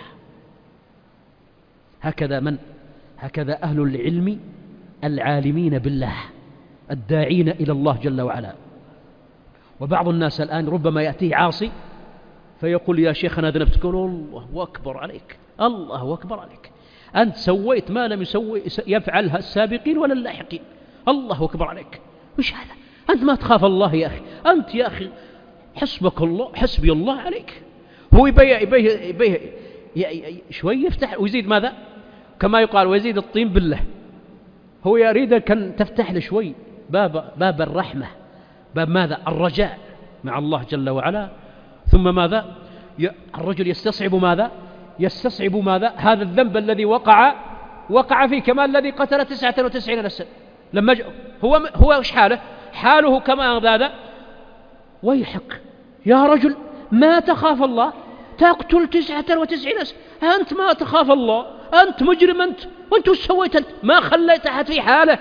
هكذا أهل العلم العالمين بالله الداعين إلى الله جل وعلا. وبعض الناس الآن ربما يأتيه عاصي فيقول يا شيخ أنا ذنبت، تقول الله أكبر عليك، أنت سويت ما لم يفعلها السابقين ولا اللاحقين، الله أكبر عليك. وش هذا؟ أنت ما تخاف الله يا أخي، أنت يا أخي حسبك الله، حسبي الله عليك. هو يبيه شوي يفتح ويزيد ماذا؟ كما يقال ويزيد الطين بالله. هو يريدك أن تفتح له شوي باب الرحمة، باب ماذا؟ الرجاء مع الله جل وعلا. ثم ماذا؟ الرجل يستصعب ماذا؟ هذا الذنب الذي وقع فيه، كما الذي قتل 99 نفسا. لما هو وش حاله كما هذا؟ ويحك يا رجل، ما تخاف الله، تقتل 99 نفسا، أنت ما تخاف الله، أنت مجرم، وأنت وش سويت؟ أنت ما خليت أحد في حاله.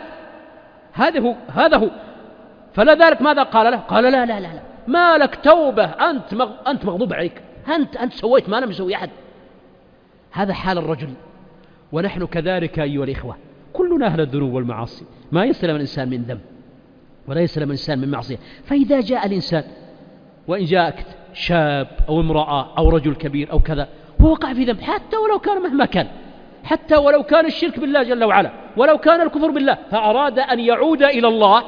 هذا هو. فلذلك ماذا قال له؟ قال لا ما لك توبة، أنت مغضوب عليك، أنت سويت ما لم يسوي أحد. هذا حال الرجل. ونحن كذلك أيها الإخوة، كلنا أهل الذنوب والمعاصي، ما يسلم الإنسان من ذنب ولا يسلم الإنسان من معصية. فإذا جاء الإنسان، وإن جاءك شاب أو امرأة أو رجل كبير أو كذا ووقع في ذنب، حتى ولو كان مهما كان، حتى ولو كان الشرك بالله جل وعلا، ولو كان الكفر بالله، فأراد أن يعود إلى الله،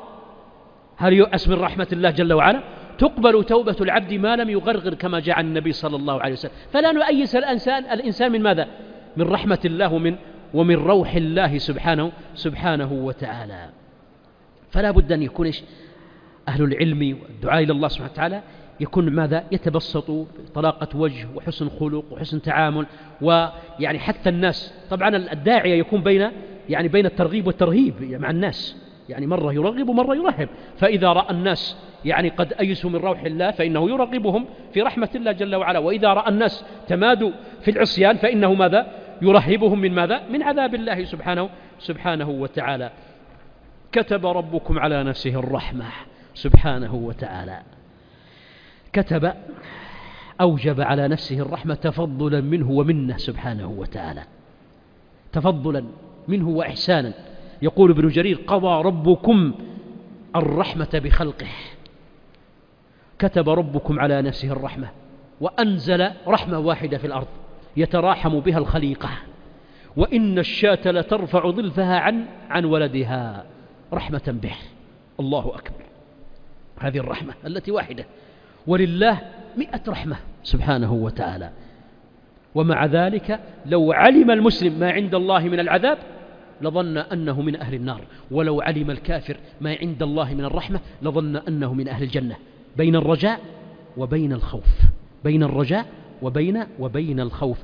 هل يؤس من رحمة الله جل وعلا؟ تقبل توبة العبد ما لم يغرغر، كما جاء عن النبي صلى الله عليه وسلم. فلا نؤيس الإنسان من ماذا؟ من رحمة الله ومن روح الله سبحانه وتعالى. فلا بد أن يكون أهل العلم والدعاء إلى الله سبحانه وتعالى يكون ماذا؟ يتبسط بطلاقة وجه وحسن خلق وحسن تعامل، ويعني حتى الناس. طبعا الداعية يكون بين الترغيب والترهيب مع الناس، يعني مرة يرغب ومرة يرهب. فإذا رأى الناس قد أيسوا من روح الله فإنه يرغبهم في رحمة الله جل وعلا، وإذا رأى الناس تمادوا في العصيان فإنه ماذا؟ يرهبهم من ماذا؟ من عذاب الله سبحانه وتعالى. كتب ربكم على نفسه الرحمة سبحانه وتعالى. أوجب على نفسه الرحمة تفضلا منه ومنه سبحانه وتعالى، تفضلا منه وإحسانا. يقول ابن جرير قضى ربكم الرحمة بخلقه. كتب ربكم على نفسه الرحمة، وأنزل رحمة واحدة في الأرض يتراحم بها الخليقة. وإن الشاة لترفع ظلفها عن ولدها رحمة به. الله أكبر. هذه الرحمة التي واحدة، ولله 100 رحمة سبحانه وتعالى. ومع ذلك لو علم المسلم ما عند الله من العذاب لظن أنه من أهل النار، ولو علم الكافر ما عند الله من الرحمة لظن أنه من أهل الجنة. بين الرجاء وبين الخوف، بين الرجاء وبين الخوف.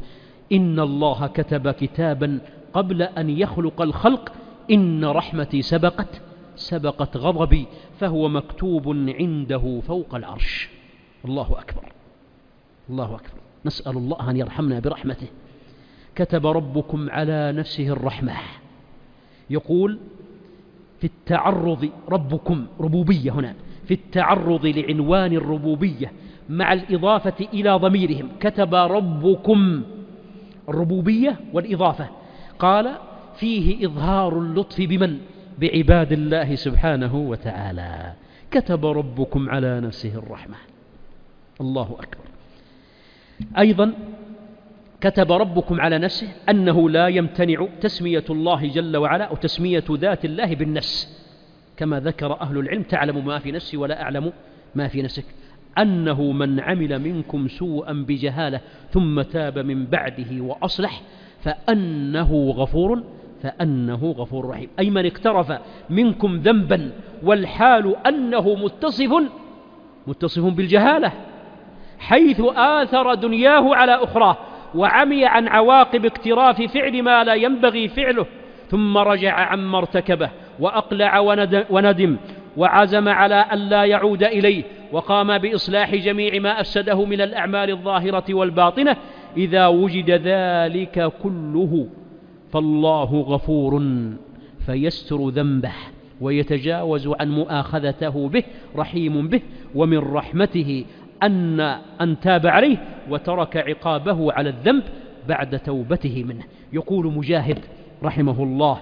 إن الله كتب كتابا قبل أن يخلق الخلق، إن رحمتي سبقت غضبي، فهو مكتوب عنده فوق العرش. الله أكبر، الله أكبر. نسأل الله أن يرحمنا برحمته. كتب ربكم على نفسه الرحمة. يقول في التعرض، ربكم ربوبية هنا، في التعرض لعنوان الربوبية مع الإضافة إلى ضميرهم، كتب ربكم الربوبية والإضافة، قال فيه إظهار اللطف بمن؟ بعباد الله سبحانه وتعالى. كتب ربكم على نفسه الرحمة. الله أكبر. أيضا كتب ربكم على نفسه أنه لا يمتنع تسمية الله جل وعلا أو تسمية ذات الله بالنفس، كما ذكر أهل العلم: تعلم ما في نفسي ولا أعلم ما في نفسك. أنه من عمل منكم سوءا بجهالة ثم تاب من بعده وأصلح فأنه غفور رحيم. أي من اقترف منكم ذنبا والحال أنه متصف بالجهالة، حيث آثر دنياه على أخراه وعمي عن عواقب اقتراف فعل ما لا ينبغي فعله، ثم رجع عما ارتكبه وأقلع وندم وعزم على أن لا يعود إليه، وقام بإصلاح جميع ما أفسده من الأعمال الظاهرة والباطنة. إذا وجد ذلك كله فالله غفور فيستر ذنبه ويتجاوز عن مؤاخذته به، رحيم به، ومن رحمته أن تاب عليه وترك عقابه على الذنب بعد توبته منه. يقول مجاهد رحمه الله: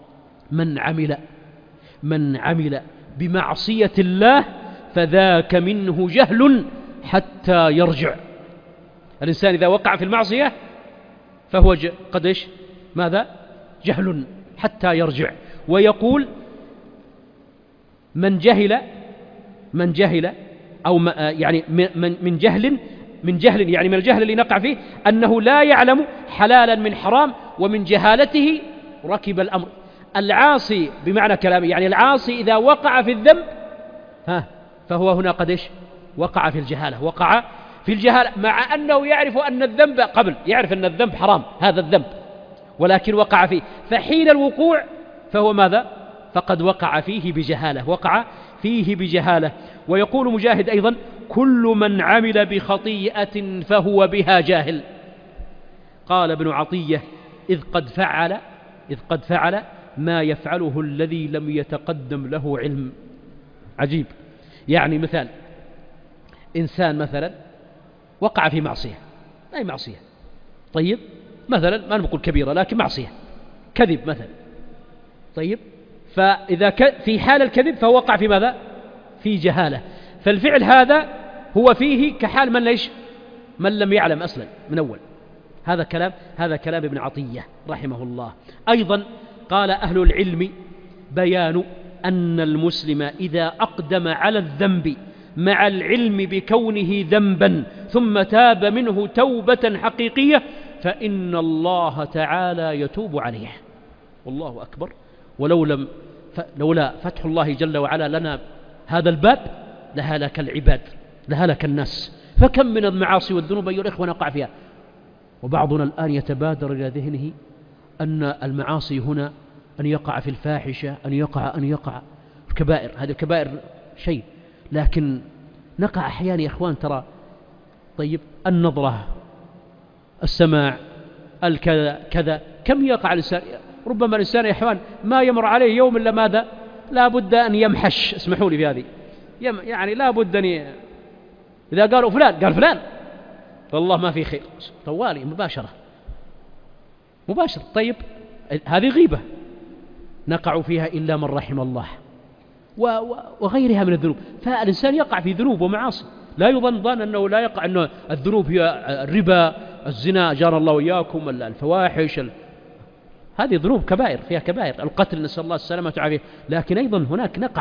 من عمل بمعصية الله فذاك منه جهل حتى يرجع. الإنسان إذا وقع في المعصية فهو قدش ماذا؟ جهل حتى يرجع. ويقول: من جهل أو يعني من جهل يعني من الجهل اللي نقع فيه أنه لا يعلم حلالا من حرام، ومن جهالته ركب الأمر. العاصي بمعنى كلامه يعني العاصي إذا وقع في الذنب فهو هنا قدش وقع في الجهالة، مع أنه يعرف أن الذنب يعرف أن الذنب حرام، هذا الذنب، ولكن وقع فيه. فحين الوقوع فهو ماذا؟ فقد وقع فيه بجهالة. ويقول مجاهد أيضا: كل من عمل بخطيئة فهو بها جاهل. قال ابن عطية: إذ قد فعل ما يفعله الذي لم يتقدم له علم. عجيب. يعني مثال إنسان مثلا وقع في معصية، أي معصية، طيب، مثلا ما نقول كبيرة لكن معصية، كذب مثلا، طيب، فإذا في حال الكذب فهو وقع في ماذا؟ في جهالة. فالفعل هذا هو فيه كحال من لم يعلم أصلا من أول. هذا كلام ابن عطية رحمه الله. أيضا قال أهل العلم: بيان أن المسلم إذا أقدم على الذنب مع العلم بكونه ذنبا ثم تاب منه توبة حقيقية فإن الله تعالى يتوب عليه. والله أكبر. ولولا فتح الله جل وعلا لنا هذا الباب لهلك العباد، لهلك الناس. فكم من المعاصي والذنوب أيها الإخوة نقع فيها، وبعضنا الآن يتبادر إلى ذهنه أن المعاصي هنا أن يقع في الفاحشة، أن يقع في الكبائر. هذه الكبائر شيء، لكن نقع أحيانا يا إخوان، ترى طيب النظرة، السماع، كذا كم يقع الإنسان. ربما الإنسان يا إخوان ما يمر عليه يوم إلا ماذا؟ لا بد أن يمحش، اسمحوا لي في هذه، يعني لا بد أن إذا قالوا فلان قال فلان والله ما في خير، طوالي مباشرة. طيب هذه غيبة نقع فيها إلا من رحم الله، وغيرها من الذنوب. فالإنسان يقع في ذنوب ومعاصي، لا يظن أنه لا يقع، أنه الذنوب هي الربا، الزنا، جار الله وإياكم، الفواحش، هذه ذنوب كبائر، فيها كبائر، القتل، نسأل الله السلامة والعافية. لكن أيضا هناك نقع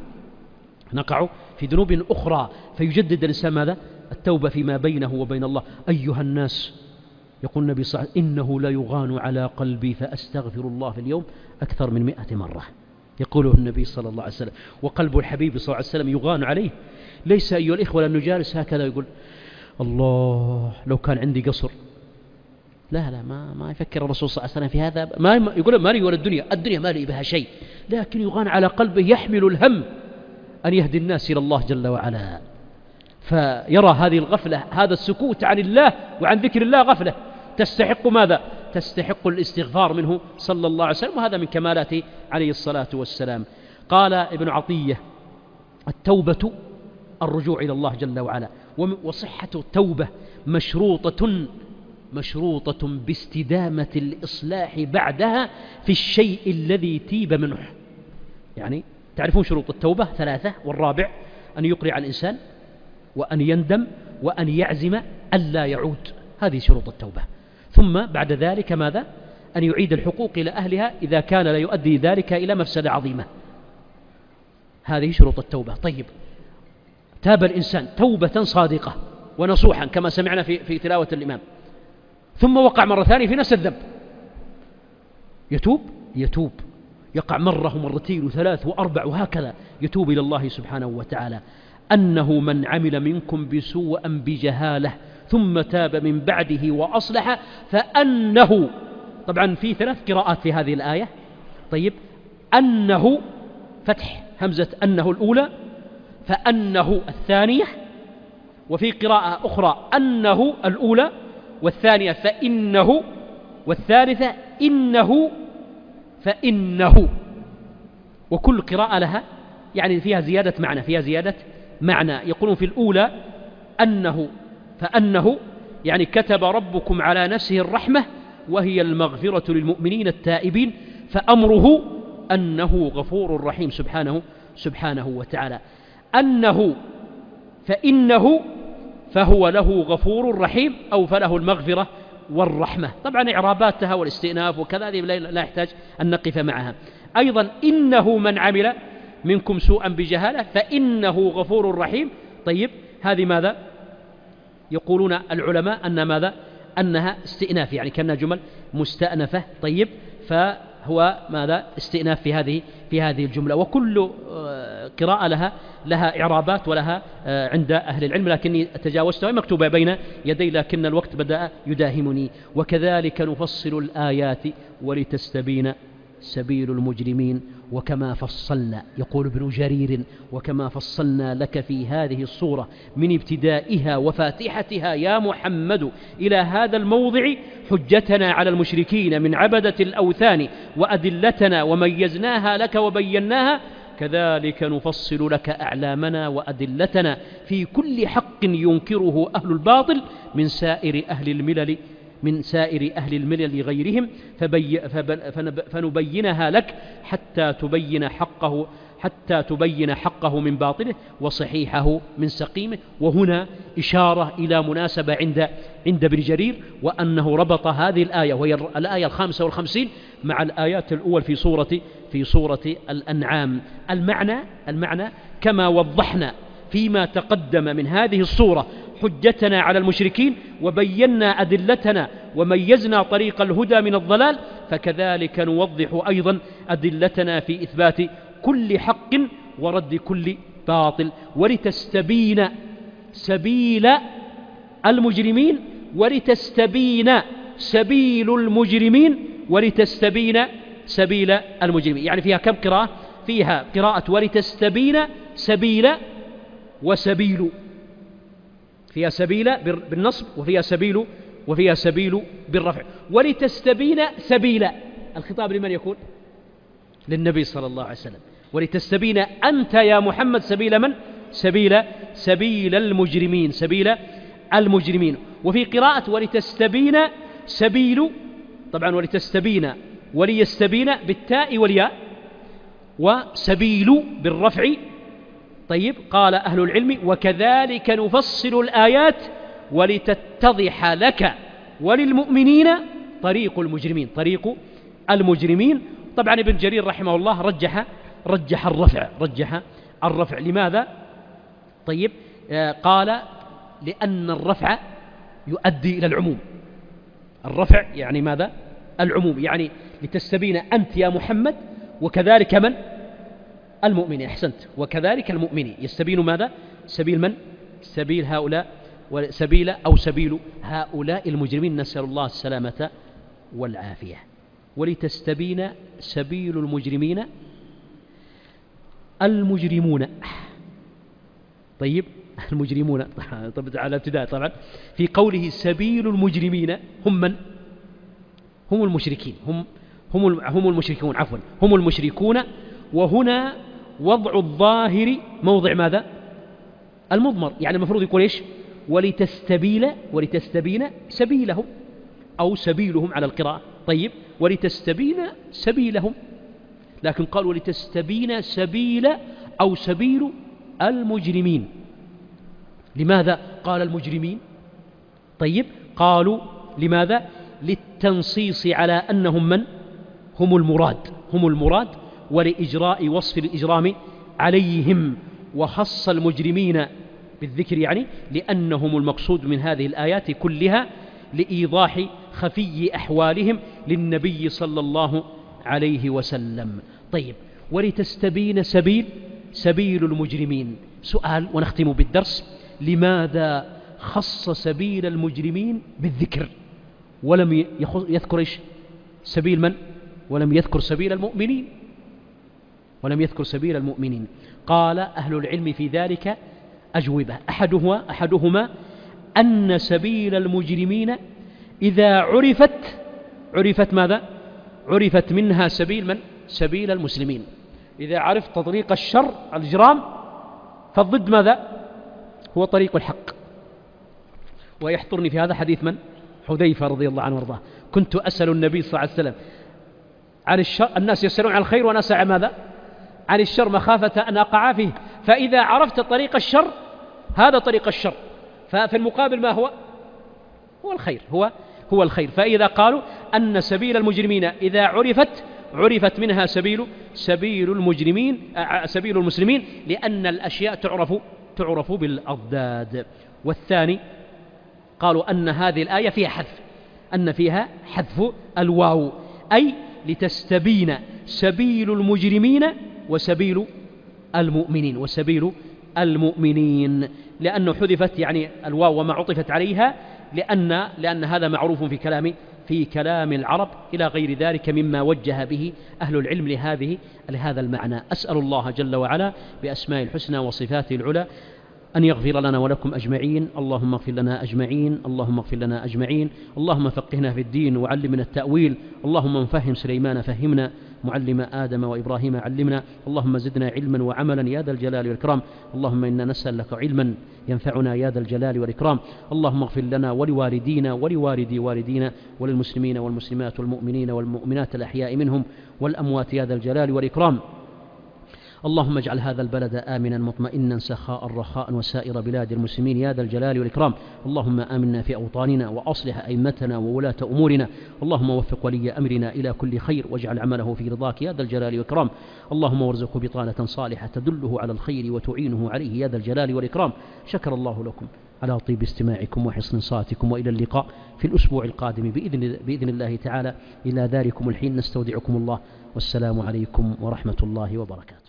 في ذنوب أخرى، فيجدد الإنسان ماذا؟ التوبة فيما بينه وبين الله. أيها الناس، يقول النبي صلى الله عليه وسلم: إنه لا يغان على قلبي فأستغفر الله في اليوم أكثر من 100 مرة. يقوله النبي صلى الله عليه وسلم. وقلب الحبيب صلى الله عليه وسلم يغان عليه. ليس أيها الإخوة لن نجالس هكذا يقول: الله لو كان عندي قصر لا ما يفكر الرسول صلى الله عليه وسلم في هذا. ما يقول ما لي ولا الدنيا ما لي بها شيء، لكن يغان على قلبه يحمل الهم أن يهدي الناس إلى الله جل وعلا، فيرى هذه الغفلة، هذا السكوت عن الله وعن ذكر الله غفلة تستحق ماذا؟ تستحق الاستغفار منه صلى الله عليه وسلم، وهذا من كمالاته عليه الصلاة والسلام. قال ابن عطية: التوبة الرجوع إلى الله جل وعلا، وصحة التوبة مشروطة باستدامة الإصلاح بعدها في الشيء الذي تيب منه. يعني تعرفون شروط التوبة 3، والرابع أن يقرع الإنسان وأن يندم وأن يعزم ألا يعود، هذه شروط التوبة. ثم بعد ذلك ماذا؟ أن يعيد الحقوق إلى أهلها إذا كان لا يؤدي ذلك إلى مفسدة عظيمة، هذه شروط التوبة. طيب، تاب الإنسان توبة صادقة ونصوحا كما سمعنا في تلاوة الإمام، ثم وقع مرة ثانية في نفس الذنب، يتوب يقع مرة ومرتين وثلاث وأربع وهكذا، يتوب إلى الله سبحانه وتعالى. أنه من عمل منكم بسوء بجهالة ثم تاب من بعده وأصلح فأنه، طبعا في 3 قراءات في هذه الآية. طيب، أنه فتح همزة أنه الأولى، فأنه الثانية، وفي قراءة أخرى أنه الأولى والثانية فإنه، والثالثة إنه فإنه، وكل قراءة لها يعني فيها زيادة معنى. يقولون في الأولى أنه فأنه يعني كتب ربكم على نفسه الرحمة وهي المغفرة للمؤمنين التائبين، فأمره أنه غفور رحيم سبحانه وتعالى. أنه فإنه فهو له غفور رحيم، أو فله المغفرة والرحمة. طبعا إعراباتها والاستئناف وكذا لا يحتاج أن نقف معها. أيضا إنه من عمل منكم سوءا بجهالة فإنه غفور رحيم. طيب، هذه ماذا؟ يقولون العلماء أن ماذا؟ أنها استئناف، يعني كأنها جمل مستأنفة. طيب، فهو ماذا؟ استئناف في هذه الجملة. وكل قراءة لها إعرابات ولها عند أهل العلم، لكني تجاوزتها مكتوبة بين يدي، لكن الوقت بدأ يداهمني. وكذلك نفصل الآيات ولتستبين سبيل المجرمين وكما فصلنا، يقول ابن جرير: وكما فصلنا لك في هذه الصورة من ابتدائها وفاتحتها يا محمد إلى هذا الموضع حجتنا على المشركين من عبدة الأوثان وأدلتنا وميزناها لك وبيناها، كذلك نفصل لك أعلامنا وأدلتنا في كل حق ينكره أهل الباطل من سائر أهل الملل غيرهم، فنبينها لك حتى تبين حقه من باطله وصحيحه من سقيمه. وهنا إشارة إلى مناسبة عند ابن جرير، وأنه ربط هذه الآية وهي الآية 55 مع الآيات الأول في سورة الأنعام. المعنى كما وضحنا فيما تقدم من هذه الصورة حجتنا على المشركين وبينا أدلتنا وميزنا طريق الهدى من الضلال، فكذلك نوضح أيضا أدلتنا في إثبات كل حق ورد كل باطل، ولتستبين سبيل المجرمين ولتستبين سبيل المجرمين ولتستبين سبيل المجرمين. يعني فيها كم قراءة؟ فيها قراءة ولتستبين سبيل وسبيل، فيها سبيل بالنصب وفيها سبيل بالرفع. ولتستبين سبيل، الخطاب لمن يكون؟ للنبي صلى الله عليه وسلم. ولتستبين أنت يا محمد سبيل من؟ سبيل المجرمين. وفي قراءة ولتستبين سبيل، طبعا ولتستبين وليستبين بالتاء والياء، وسبيل بالرفع. طيب، قال أهل العلم: وكذلك نفصل الآيات ولتتضح لك وللمؤمنين طريق المجرمين. طبعا ابن جرير رحمه الله رجح الرفع. لماذا؟ طيب، قال: لأن الرفع يؤدي إلى العموم. الرفع يعني ماذا؟ العموم، يعني لتستبين أنت يا محمد وكذلك من؟ المؤمنين. أحسنت. وكذلك المؤمنين يستبين ماذا؟ سبيل من؟ سبيل هؤلاء سبيل أو سبيل هؤلاء المجرمين، نسأل الله السلامة والعافية. ولتستبين سبيل المجرمين المجرمون. طيب المجرمون طبعا على ابتداء طبعا في قوله سبيل المجرمين هم من؟ هم المشركين، هم المشركون عفوا، هم المشركون. وهنا وضع الظاهر موضع ماذا؟ المضمر، يعني المفروض يقول إيش؟ ولتستبين سبيلهم أو سبيلهم على القراءة. طيب ولتستبين سبيلهم، لكن قال ولتستبين سبيل أو سبيل المجرمين. لماذا قال المجرمين؟ طيب قالوا لماذا؟ للتنصيص على أنهم من؟ هم المراد ولإجراء وصف الإجرام عليهم، وخص المجرمين بالذكر يعني لأنهم المقصود من هذه الآيات كلها لإيضاح خفي أحوالهم للنبي صلى الله عليه وسلم. طيب ولتستبين سبيل المجرمين. سؤال ونختم بالدرس: لماذا خص سبيل المجرمين بالذكر ولم يذكر إيش؟ سبيل من؟ ولم يذكر سبيل المؤمنين. قال أهل العلم في ذلك أجوبة. أحدهما أن سبيل المجرمين إذا عرفت ماذا؟ عرفت منها سبيل من؟ سبيل المسلمين. إذا عرفت طريق الشر الإجرام فالضد ماذا؟ هو طريق الحق. ويحضرني في هذا حديث من؟ حذيفة رضي الله عنه وارضاه: كنت أسأل النبي صلى الله عليه وسلم عن الشر، الناس يسألون عن الخير وأنا أسأل ماذا؟ عن الشر مخافة أن أقع فيه. فإذا عرفت طريق الشر هذا طريق الشر، ففي المقابل ما هو الخير، هو الخير. فإذا قالوا أن سبيل المجرمين إذا عرفت منها سبيل المسلمين، لأن الأشياء تعرف بالأضداد. والثاني قالوا أن هذه الآية فيها حذف الواو، أي لتستبين سبيل المجرمين وسبيل المؤمنين، لأنه حذفت يعني الواو وما عطفت عليها، لأن هذا معروف في كلام العرب إلى غير ذلك مما وجه به أهل العلم لهذا المعنى. أسأل الله جل وعلا بأسماء الحسنى وصفاته العلى أن يغفر لنا ولكم أجمعين. اللهم اغفر لنا أجمعين. اللهم فقهنا في الدين وعلمنا التأويل. اللهم فهم سليمان فهمنا، معلم آدم وإبراهيم علمنا. اللهم زدنا علما وعملا يا ذا الجلال والإكرام. اللهم إنا نسأل لك علما ينفعنا يا ذا الجلال والإكرام. اللهم اغفر لنا ولوالدينا ولوالدي والدينا وللمسلمين والمسلمات والمؤمنين والمؤمنات الأحياء منهم والأموات يا ذا الجلال والإكرام. اللهم اجعل هذا البلد آمنا مطمئنا سخاء رخاء وسائر بلاد المسلمين يا ذا الجلال والإكرام. اللهم آمنا في أوطاننا وأصلح أئمتنا وولاة أمورنا. اللهم وفق ولي أمرنا إلى كل خير واجعل عمله في رضاك يا ذا الجلال والإكرام. اللهم وارزقه بطانة صالحة تدله على الخير وتعينه عليه يا ذا الجلال والإكرام. شكر الله لكم على طيب استماعكم وحسن صاتكم، وإلى اللقاء في الأسبوع القادم بإذن الله تعالى. إلى ذلكم الحين نستودعكم الله، والسلام عليكم ورحمة الله وبركاته.